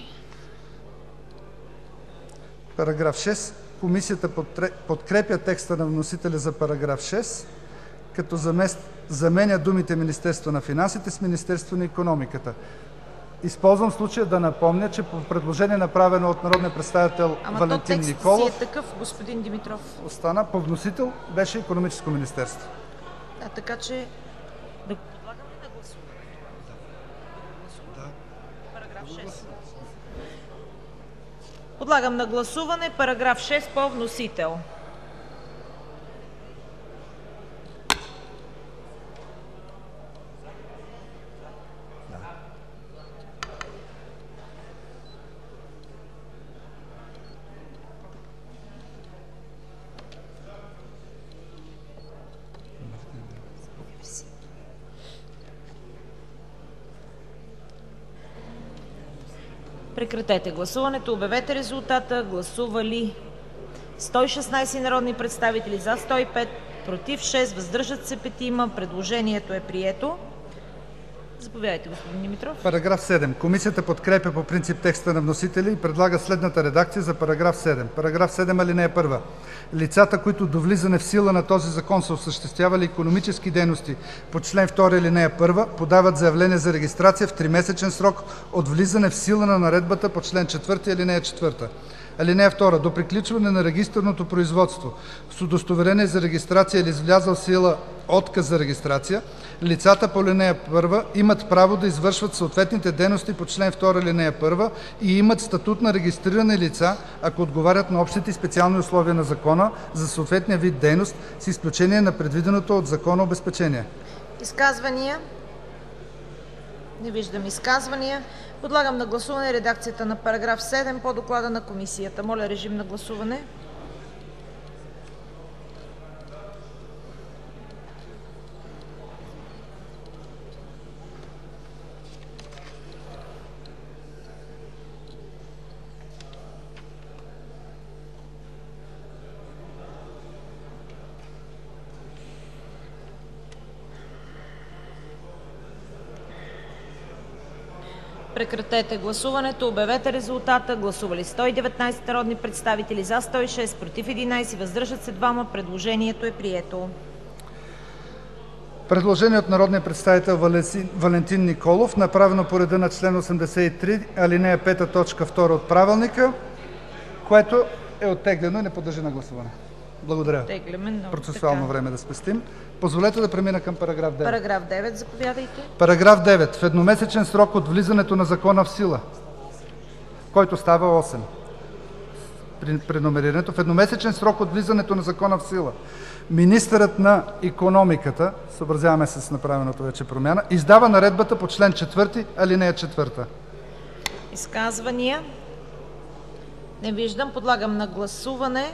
Параграф шест. Комисията подкрепя текста на вносителя за параграф шест, като замест... заменя думите Министерство на финансите с Министерство на икономиката. Използвам случая да напомня, че по предложение, направено от народния представител Ама Валентин то Николов, си е такъв, господин Димитров. остана по вносител, беше Икономическо министерство. Да, така че да подлагам ли на гласуване? Да. Параграф Подлагам на гласуване параграф шест по вносител. Прекратете гласуването. Обявете резултата. Гласували сто и шестнадесет народни представители: за сто и пет, против шест, въздържат се петима. Предложението е прието. Заповядайте, господин Димитров. Параграф седем. Комисията подкрепя по принцип текста на вносителя и предлага следната редакция за параграф седем. Параграф седем, алинея първа. Лицата, които до влизане в сила на този закон са осъществявали икономически дейности по член втори, алинея първа, подават заявление за регистрация в тримесечен срок от влизане в сила на наредбата по член четвърти, алинея четвърта. Алинея втора. До приключване на регистърното производство с удостоверение за регистрация или с влязъл в сила отказ за регистрация, лицата по алинея първа имат право да извършват съответните дейности по член втори, алинея първа и имат статут на регистрирани лица, ако отговарят на общите и специални условия на закона за съответния вид дейност, с изключение на предвиденото от закона обезпечение. Изказвания? Не виждам изказвания. Подлагам на гласуване редакцията на параграф седем по доклада на Комисията. Моля, режим на гласуване. Прекратете гласуването. Обявете резултата. Гласували сто и деветнадесет народни представители: за сто и шест, против единадесет, въздържат се двама. Предложението е прието. Предложение от народния представител Валентин Николов, направено по реда на член осемдесет и три, алинея пета, точка втора от Правилника, което е оттеглено и не подлежи на гласуване. Благодаря. Процесуално време да спестим. Позволете да премина към параграф девет. Параграф девет, заповядайте. Параграф девет. В едномесечен срок от влизането на закона в сила, който става осем при преномерирането, в едномесечен срок от влизането на закона в сила, министърът на икономиката, съобразяваме се с направеното вече промяна, издава наредбата по член четвърти, алинея четвърта. Изказвания? Не виждам. Подлагам на гласуване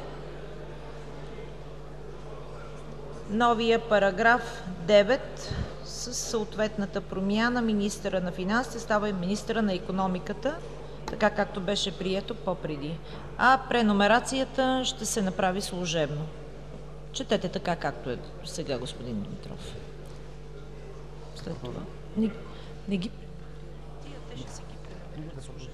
новия параграф девет с съответната промяна. Министъра на финансите става и министъра на икономиката, така както беше прието по-преди. А преномерацията ще се направи служебно. Четете така, както е сега, господин Димитров. След това. Не, не ги... Те ще се ги преномерят служебно.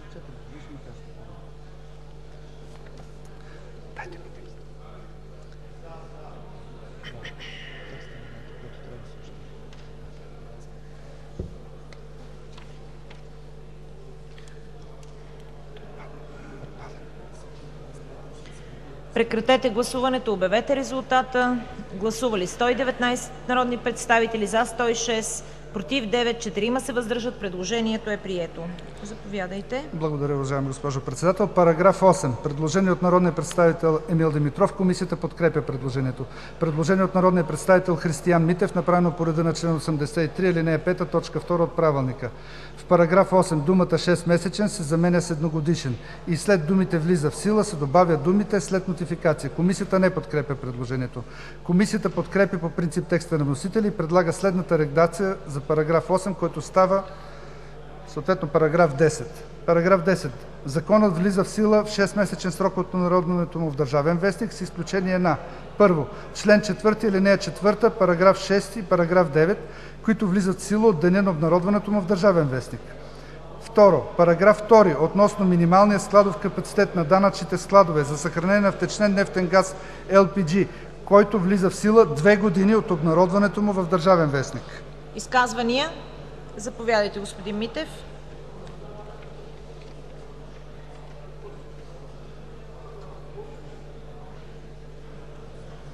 Прекратете гласуването. Обявете резултата. Гласували сто и деветнадесет народни представители: за сто и шест, против девет, четирима се въздържат. Предложението е прието. Заповядайте. Благодаря, уважаема госпожо Председател. Параграф осем. Предложение от народния представител Емил Димитров. Комисията подкрепя предложението. Предложение от народния представител Християн Митев, направено по реда на член осемдесет и три, алинея пета, точка втора от Правилника. В параграф осем думата шестмесечен се заменя с едногодишен и след думите влиза в сила се добавят думите след нотификация. Комисията не подкрепя предложението. Комисията подкрепя по принцип текста на вносителя и предлага следната редакция за параграф осем, който става съответно параграф десет. Параграф десет. Законът влиза в сила в шестмесечен срок от обнародването му в Държавен вестник, с изключение на: първо, член четвърти, алинея четвърта, параграф шести и параграф девет, които влизат в сила от деня на обнародването му в Държавен вестник. Второ, параграф втори относно минималния складов капацитет на данъчните складове за съхранение на втечнен нефтен газ Ел Пи Джи, който влиза в сила две години от обнародването му в Държавен вестник. Изказвания? Заповядайте, господин Митев.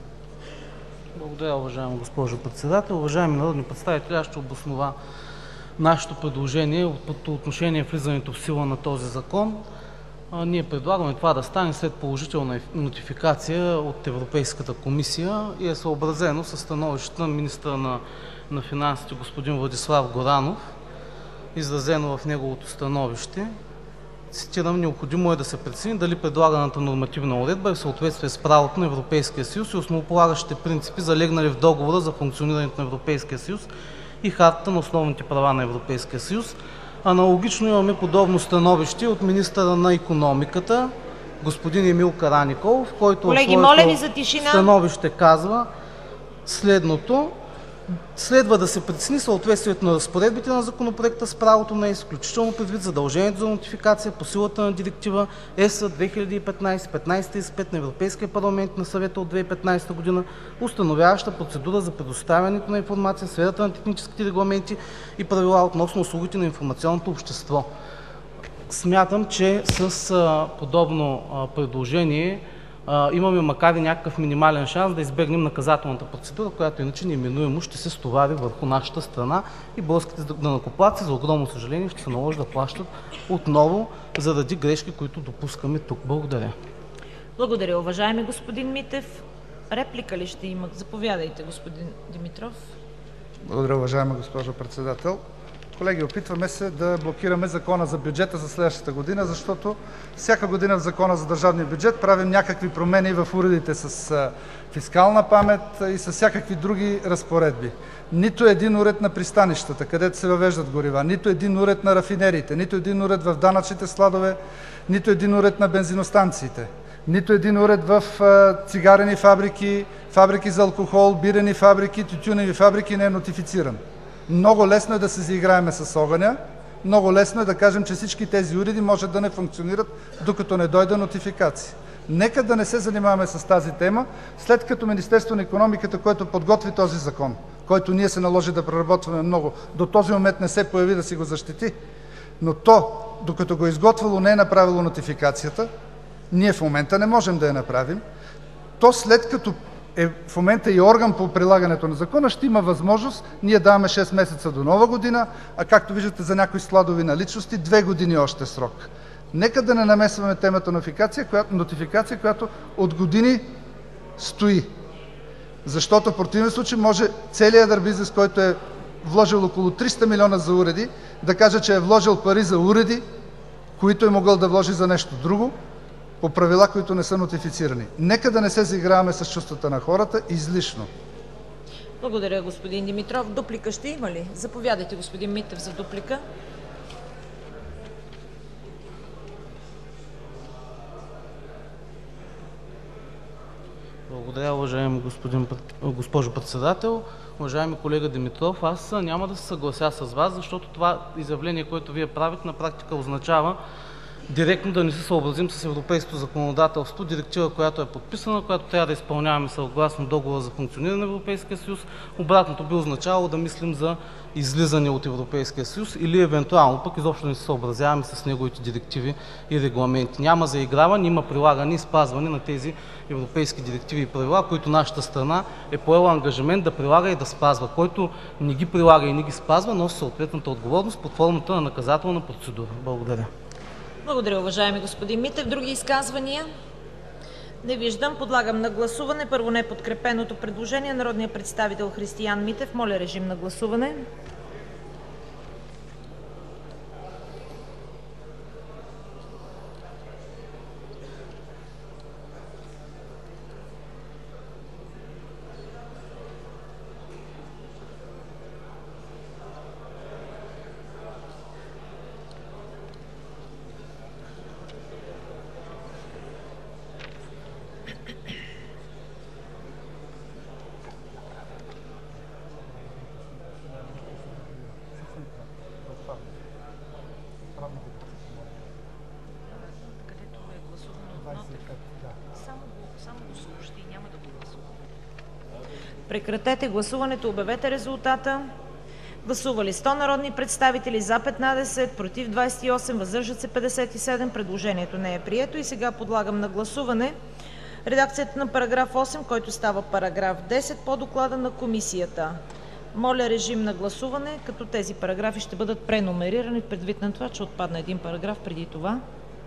Благодаря, уважаема госпожо Председател. Уважаеми народни представители, аз ще обоснова нашето предложение по отношение влизането в сила на този закон. Ние предлагаме това да стане след положителна нотификация от Европейската комисия и е съобразено със становището на министъра на, на финансите господин Владислав Горанов, изразено в неговото становище. Цитирам: необходимо е да се прецени дали предлаганата нормативна уредба е в съответствие с правото на Европейския съюз и основополагащите принципи, залегнали в Договора за функционирането на Европейския съюз и Хартата на основните права на Европейския съюз. Аналогично имаме подобно становище от министъра на икономиката господин Емил Караниколов, който в своето становище казва следното: следва да се прецени съответствието на разпоредбите на законопроекта с правото на ЕС, включително предвид задължението за нотификация по силата на Директива Е С две хиляди и петнадесет петнадесет тридесет и пет на Европейския парламент и на Съвета от две хиляди и петнадесета година, установяваща процедура за предоставянето на информация в сферата на техническите регламенти и правила относно услугите на информационното общество. Смятам, че с а, подобно а, предложение а, имаме макар и някакъв минимален шанс да избегнем наказателната процедура, която иначе неминуемо ще се стовари върху нашата страна и българските данъкоплатци, за огромно съжаление, ще се наложи да плащат отново заради грешки, които допускаме тук. Благодаря. Благодаря, уважаеми господин Митев. Реплика ли ще има? Заповядайте, господин Димитров. Благодаря, уважаема госпожо Председател. Колеги, опитваме се да блокираме Закона за бюджета за следващата година, защото всяка година в Закона за държавния бюджет правим някакви промени в уредите с фискална памет и с всякакви други разпоредби. Нито един уред на пристанищата, където се въвеждат горива, нито един уред на рафинериите, нито един уред в данъчните складове, нито един уред на бензиностанциите, нито един уред в цигарени фабрики, фабрики за алкохол, бирени фабрики, тютюневи фабрики не е нотифициран. Много лесно е да се заиграем с огъня, много лесно е да кажем, че всички тези уреди може да не функционират, докато не дойде нотификация. Нека да не се занимаваме с тази тема, след като Министерството на икономиката, което подготви този закон, който ние се наложи да преработваме много, до този момент не се появи да си го защити, но то, докато го е изготвило, не е направило нотификацията, ние в момента не можем да я направим, то след като е в момента и орган по прилагането на закона, ще има възможност, ние даваме шест месеца до нова година, а както виждате за някои складови наличности, две години още срок. Нека да не намесваме темата нотификация, която, нотификация, която от години стои. Защото в противен случай може целият агробизнес, който е вложил около триста милиона за уреди, да каже, че е вложил пари за уреди, които е могъл да вложи за нещо друго, по правила, които не са нотифицирани. Нека да не се заиграваме с чувствата на хората излишно. Благодаря, господин Димитров. Дуплика ще има ли? Заповядайте, господин Митев, за дуплика. Благодаря, уважаеми господин, госпожо Председател. Уважаеми колега Димитров, аз няма да се съглася с Вас, защото това изявление, което Вие правите, на практика означава директно да не се съобразим с европейското законодателство, директива, която е подписана, която трябва да изпълняваме съгласно Договора за функциониране на Европейския съюз. Обратното би означавало да мислим за излизане от Европейския съюз или евентуално пък изобщо не се съобразяваме с неговите директиви и регламенти. Няма заиграване, има прилагане и спазване на тези европейски директиви и правила, които нашата страна е поела ангажимент да прилага и да спазва. Който не ги прилага и не ги спазва, носи съответната отговорност под формата на наказателна процедура. Благодаря. Благодаря, уважаеми господин Митев. Други изказвания? Не виждам. Подлагам на гласуване първо неподкрепеното предложение на народния представител Християн Митев. Моля, режим на гласуване. Прекратете гласуването. Обявете резултата. Гласували сто народни представители: за петнадесет, против двадесет и осем, въздържали се петдесет и седем. Предложението не е прието. И сега подлагам на гласуване редакцията на параграф осем, който става параграф десет по доклада на Комисията. Моля, режим на гласуване, като тези параграфи ще бъдат преномерирани предвид на това, че отпадна един параграф преди това.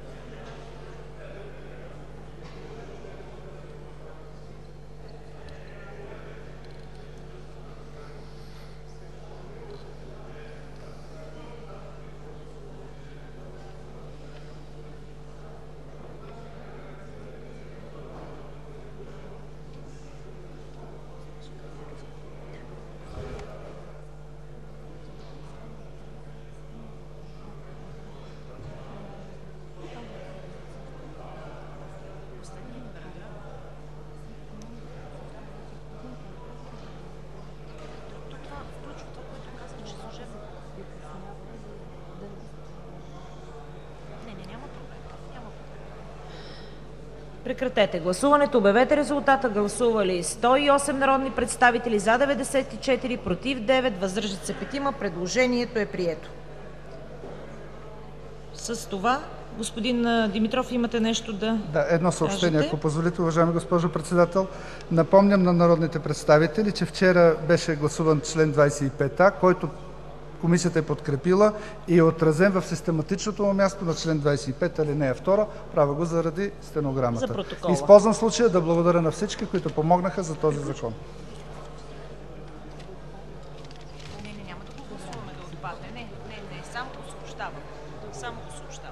Прекратете гласуването. Обявете резултата. Гласували сто и осем народни представители, за деветдесет и четири, против девет, въздържали се пет. Предложението е прието. С това, господин Димитров, имате нещо да Да, едно съобщение, кажете? ако позволите, уважаема госпожо Председател. Напомням на народните представители, че вчера беше гласуван член двадесет и пет а, който Комисията е подкрепила и е отразен в систематичното му място на член двадесет и пет, алинея втора. Правя го заради стенограмата. За протокола. Използвам случая да благодаря на всички, които помогнаха за този закон. Не, не, няма да го гласуваме да отпадне. Не, не, не, само го съобщавам. Само го съобщавам.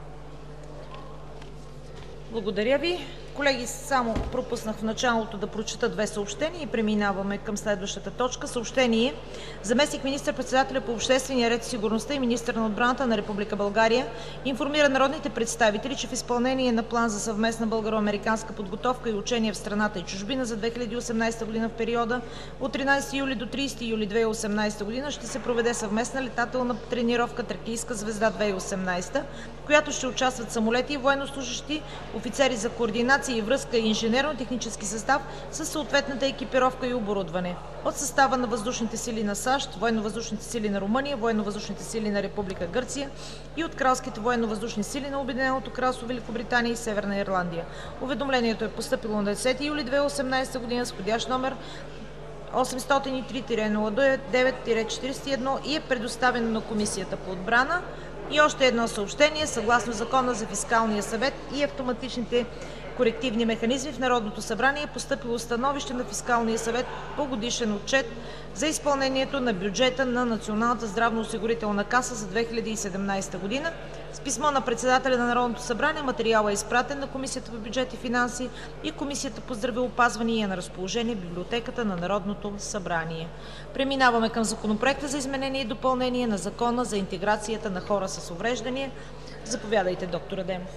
Благодаря ви. Колеги, само пропуснах в началото да прочета две съобщения и преминаваме към следващата точка. Съобщение. Заместник министър-председателя по обществения ред и сигурността и министър на отбраната на Република България информира народните представители, че в изпълнение на план за съвместна българо-американска подготовка и учение в страната и чужбина за две хиляди и осемнадесета година в периода от тринадесети юли до тридесети юли две хиляди и осемнадесета година ще се проведе съвместна летателна тренировка Тракийска звезда две хиляди и осемнадесета, в която ще участват самолети и военнослужещи, офицери за координация и връзка и инженерно-технически състав със съответната екипировка и оборудване. От състава на въздушните сили на САЩ, военно-въздушните сили на Румъния, военно-въздушните сили на Република Гърция и от кралските военно-въздушни сили на Обединеното кралство Великобритания и Северна Ирландия. Уведомлението е постъпило на десети юли две хиляди и осемнадесета година с входящ номер осемстотин и три нула девет четиридесет и едно и е предоставено на Комисията по отбрана. И още едно съобщение. Съгласно Закона за фискалния съвет и автоматичните корективни механизми в Народното събрание е постъпило становище на Фискалния съвет по годишен отчет за изпълнението на бюджета на Националната здравноосигурителна каса за две хиляди и седемнадесета година. С писмо на председателя на Народното събрание материалът е изпратен на Комисията по бюджет и финанси и Комисията по здравеопазване и е на разположение в библиотеката на Народното събрание. Преминаваме към Законопроекта за изменение и допълнение на Закона за интеграцията на хора с увреждания. Заповядайте, доктор Адемов.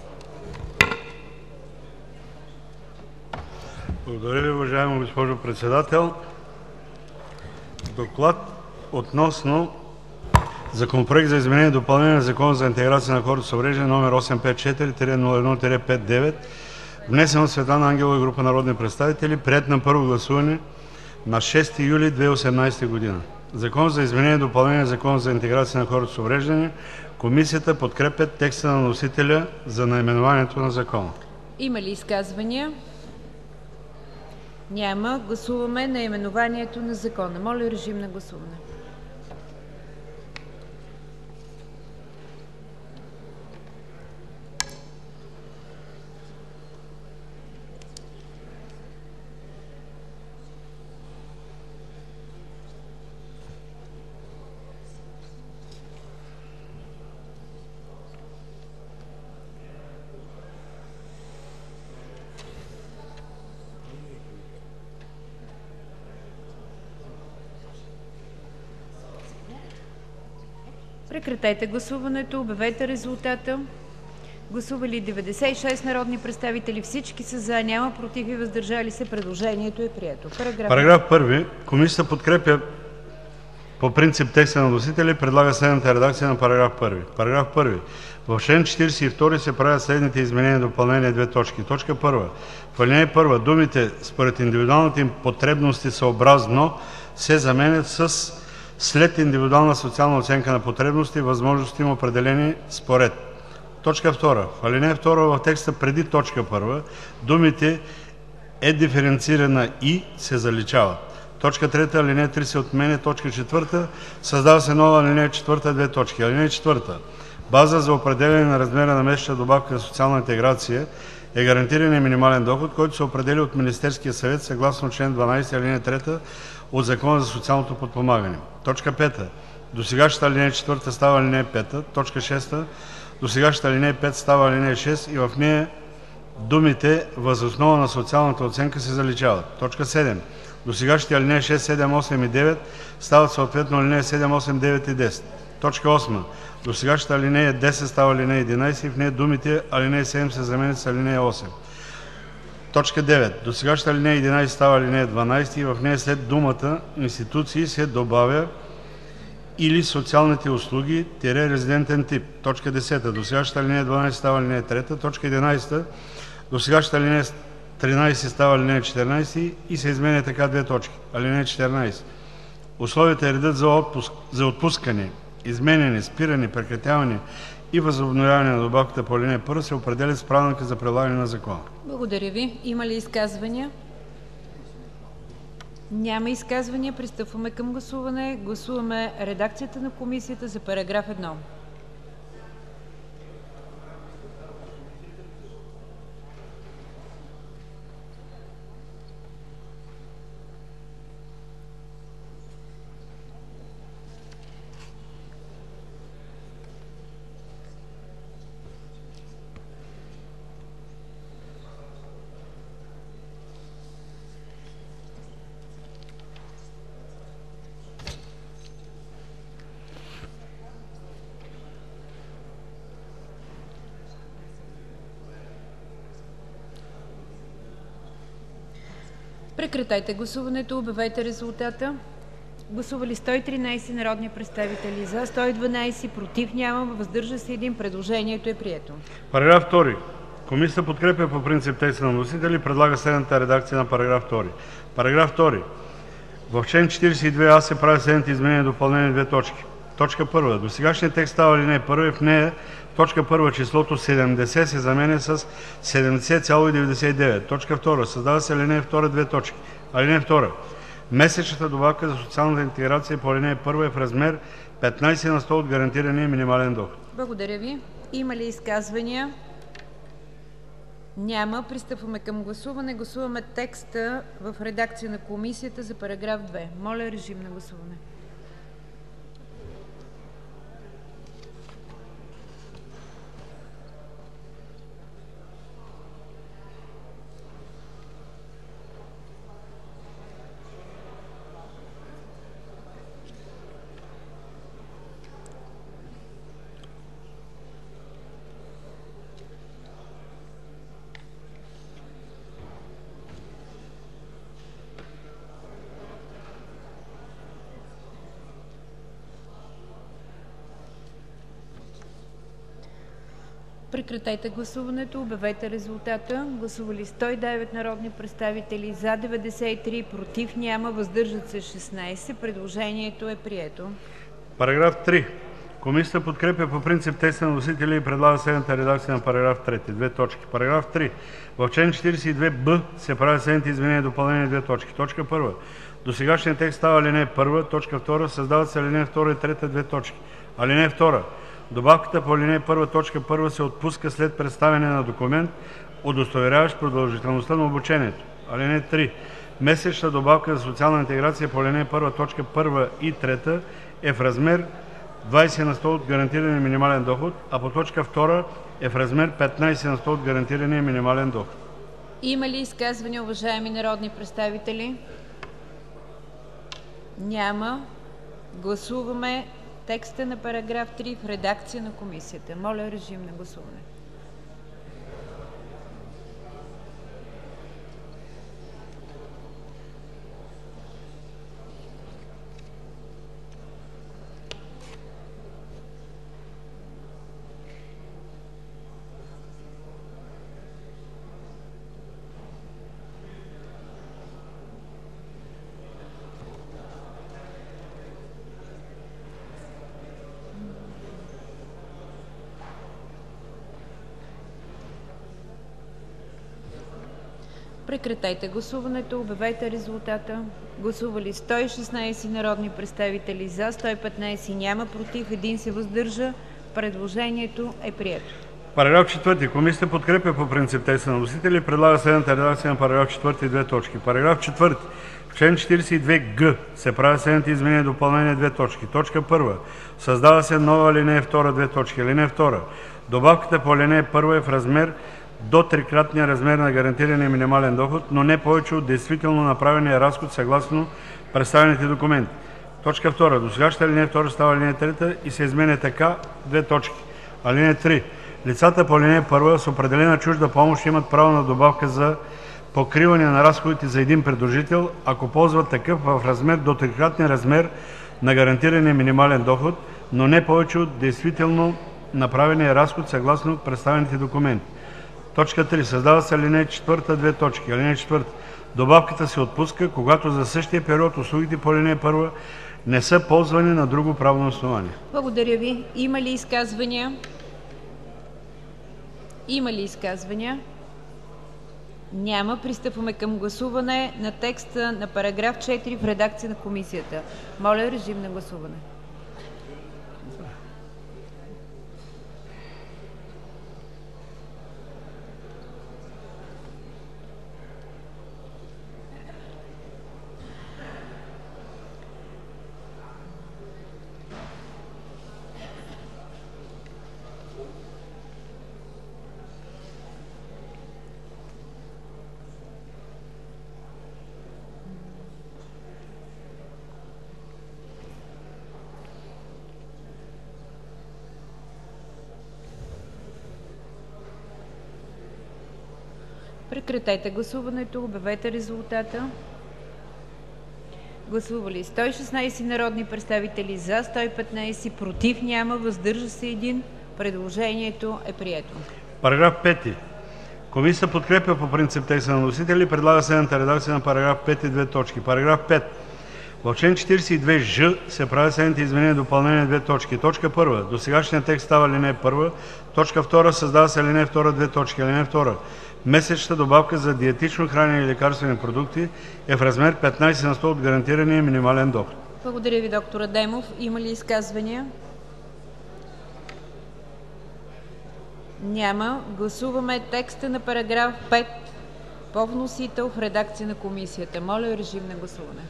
Благодаря ви, уважаема госпожо Председател. Доклад относно Законопроект за изменение и допълнение на Закона за интеграция на хората с увреждания, номер осем пет четири нула едно пет девет, внесен от Светлана Ангелова и група народни представители, приет на първо гласуване на шести юли две хиляди и осемнадесета година. Закон за изменение и допълнение на Закона за интеграция на хората с увреждания. Комисията подкрепя текста на носителя за наименованието на закона. Има ли изказвания? Няма. Гласуваме наименованието на закона. Моля, режим на гласуване. Прекратете гласуването. Обявете резултата. Гласували деветдесет и шест народни представители, всички са за, няма против и въздържали се. Предложението е прието. Параграф, Параграф първи. Комисията подкрепя по принцип текста на вносителя и предлага следната редакция на параграф първи. Параграф първи. В член четиридесет и втори се правят следните изменения и допълнения: две точки. Точка първа. В алинея първа думите „според индивидуалните им потребности съобразно“ се заменят с „след индивидуална социална оценка на потребности и възможности им, определени според“. Точка втора. В алинея втора в текста преди точка първа думите „е диференцирана и“ се заличават. Точка трета, алинея три се отменя. Точка четвърта, създава се нова алинея четвърта, две точки. Алинея четвърта. База за определяне на размера на месечна добавка за социална интеграция е гарантираният минимален доход, който се определя от Министерския съвет съгласно член дванадесет, алинея трета от Закона за социалното подпомагане. Точка пета. Досегашната алинея четвърта става алинея пета. Точка шеста. Досегашната алинея пета става алинея шеста и в нея думите „въз основа на социалната оценка“ се заличават. Точка седем. Досегашните алинеи шест, седем, осем и девет стават съответно алинеи седем, осем, девет и десет. Точка осма. Досегашната алинея десет става алинея единадесет и в нея думите „алинея седем“ се заменят с алинея осем. Точка девет. Досегашната алинея единадесет става алинея дванадесет и в нея след думата „институции“ се добавя „или социалните услуги – резидентен тип“. Точка десета. Досегашната алинея дванадесет става алинея трета. Точка единадесета. Досегашната алинея тринадесет става алинея четиринадесет и се изменя така: две точки. Алинея четиринадесет. Условията и редът за, отпуск, за отпускане, изменяне, спиране, прекратяване и възобновяване на добавката по алинея първа се определят с правилника за прилагане на закона. Благодаря ви. Има ли изказвания? Няма изказвания. Пристъпваме към гласуване. Гласуваме редакцията на комисията за параграф едно. Прекратете гласуването. Обявете резултата. Гласували сто и тринадесет народни представители: за сто и дванадесет, против няма, въздържа се един. Предложението е прието. Параграф втори. Комисията подкрепя по принцип текста на вносителя и предлага следната редакция на параграф втори. Параграф втори. В член четиридесет и две а се правят следните изменения и допълнения: две точки. Точка първа. Досегашният текст става алинея първа и в нея в точка първа числото седемдесет се заменя с седемдесет цяло деветдесет и девет. Точка втора. Създава се алинея втора, две точки. Алинея втора. Месечната добавка за социалната интеграция по алинея първа е в размер петнадесет на сто от гарантирания минимален доход. Благодаря ви. Има ли изказвания? Няма. Пристъпваме към гласуване. Гласуваме текста в редакция на комисията за параграф две. Моля, режим на гласуване. Прекратете гласуването. Обявете резултата. Гласували сто и девет народни представители: за деветдесет и три, против няма, въздържат се шестнадесет. Предложението е прието. Параграф три. Комисията подкрепя по принцип текста на вносителя и предлага следната редакция на параграф три. Две точки. Параграф три. В член четиридесет и две б се правят следните изменения и допълнения: две точки. Точка първа. Досегашният текст става алинея първа. Точка втора. Създават се алинея втора и трета. Две точки. Алинея втора. Добавката по алинея първа, точка първа се отпуска след представяне на документ, удостоверяващ продължителността на обучението. Алинея три. Месечна добавка за социална интеграция по алинея първа, точка първа и трета е в размер двадесет на сто от гарантирания минимален доход, а по точка втора е в размер петнадесет на сто от гарантирания минимален доход. Има ли изказвания, уважаеми народни представители? Няма. Гласуваме текста на параграф три в редакция на комисията. Моля, режим на гласуване. Прекратете гласуването. Обявете резултата. Гласували сто и шестнадесет народни представители: за сто и петнадесет, няма против, един се въздържа. Предложението е прието. Параграф четвърти. Комисията подкрепя по принцип текста на вносителя и предлага следната редакция на параграф четвърти: две точки. Параграф четвърти. В чл. четиридесет и две г се правят следните изменения и допълнения: две точки. Точка първа. Създава се нова алинея втора: две точки. Алинея втора. Добавката по алинея първа е в размер до трикратния размер на гарантирания минимален доход, но не повече от действително направения разход съгласно представените документи. Точка втора. Досегашната алинея втора става алинея трета и се изменя така: две точки. Алинея три. Лицата по алинея първа с определена чужда помощ имат право на добавка за покриване на разходите за един придружител, ако ползват такъв в размер до трикратния размер на гарантирания минимален доход, но не повече от действително направения разход съгласно представените документи. Точка три. Създава се алинея четвърта: две точки. Алинея четвърта. Добавката се отпуска, когато за същия период услугите по алинея първа не са ползвани на друго правно основание. Благодаря ви. Има ли изказвания? Има ли изказвания? Няма. Пристъпваме към гласуване на текста на параграф четири в редакция на комисията. Моля, режим на гласуване. Прекратете гласуването. Обявете резултата. Гласували сто и шестнадесет народни представители: за сто и петнадесет, против няма, въздържа се един. Предложението е прието. Параграф пети. Комисията подкрепя по принцип текста на вносителя и предлага следната редакция на параграф пети: две точки. Параграф пет. В чл. четиридесет и две ж се правят следните изменения и допълнения: две точки. Точка първа. Досегашният текст става алинея първа. Точка втора. Създава се алинея втора: две точки. Алинея втора. Месечната добавка за диетично хранене и лекарствени продукти е в размер петнадесет на сто от гарантирания минимален доход. Благодаря ви, доктор Адемов. Има ли изказвания? Няма. Гласуваме текста на параграф пет по вносител в редакция на комисията. Моля, режим на гласуване.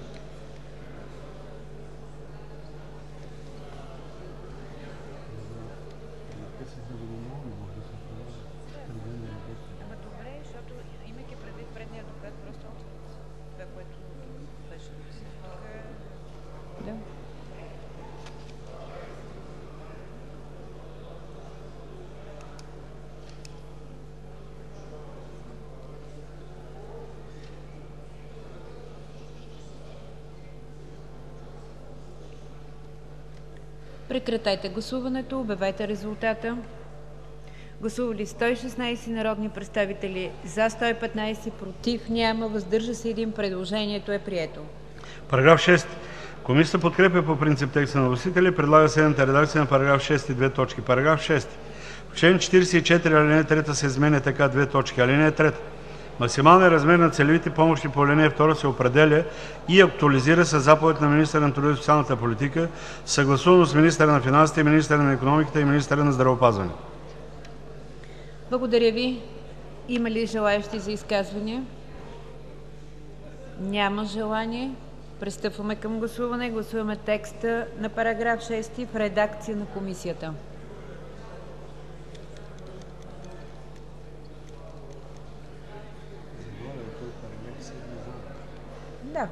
Прекратете гласуването. Обявете резултата. Гласували сто и шестнадесет народни представители: за сто и петнадесет, против няма, въздържа се един. Предложението е прието. Параграф шести. Комисията подкрепя по принцип текста на вносителя и предлага следната редакция на параграф шести: две точки. Параграф шести. В чл. четиридесет и четири алинея трета се изменя така: две точки. Алинея трета. Максималният размер на целевите помощи по алинея втора се определя и актуализира със заповед на министъра на труда и социалната политика, съгласувано с министъра на финансите, министъра на икономиката и министъра на здравеопазването. Благодаря ви. Има ли желаещи за изказвания? Няма желание. Пристъпваме към гласуване. Гласуваме текста на параграф шести в редакция на комисията. Да.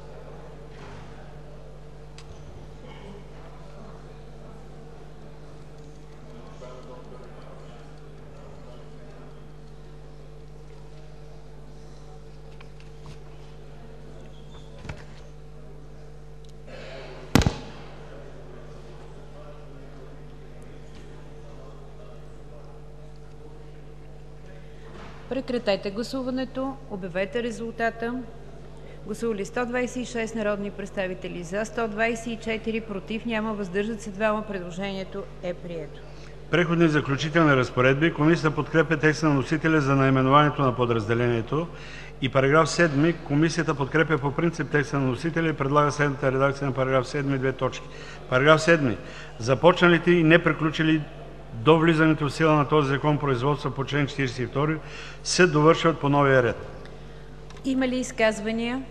Прекратете гласуването. Обявете резултата. Гласували сто двадесет и шест народни представители: за сто двадесет и четири, против няма, въздържат се двама. Предложението е прието. Преходни и заключителни разпоредби. Комисията подкрепя текста на вносителя за наименованието на подразделението. И параграф седми. Комисията подкрепя по принцип текста на вносителя и предлага следната редакция на параграф седми: две точки. Параграф седми. Започналите и неприключили до влизането в сила на този закон производства по член четиридесет и втори се довършват по новия ред. Има ли изказвания?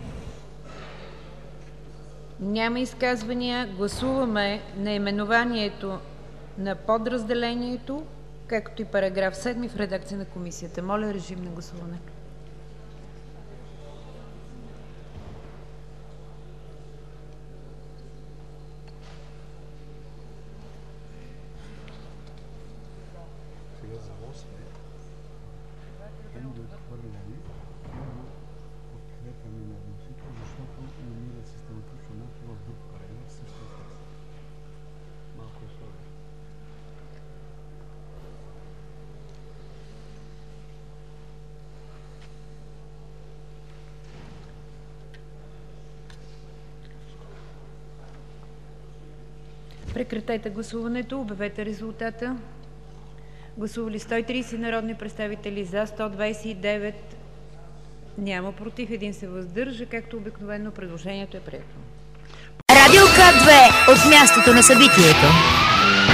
Няма изказвания. Гласуваме наименованието на подразделението, както и параграф седми в редакция на Комисията. Моля, режим на гласуване. Прекратете гласуването. Обявете резултата. Гласували сто и тридесет народни представители: за сто двадесет и девет, няма против, един се въздържа. Както обикновено, предложението е прието. Радио К две от мястото на събитието.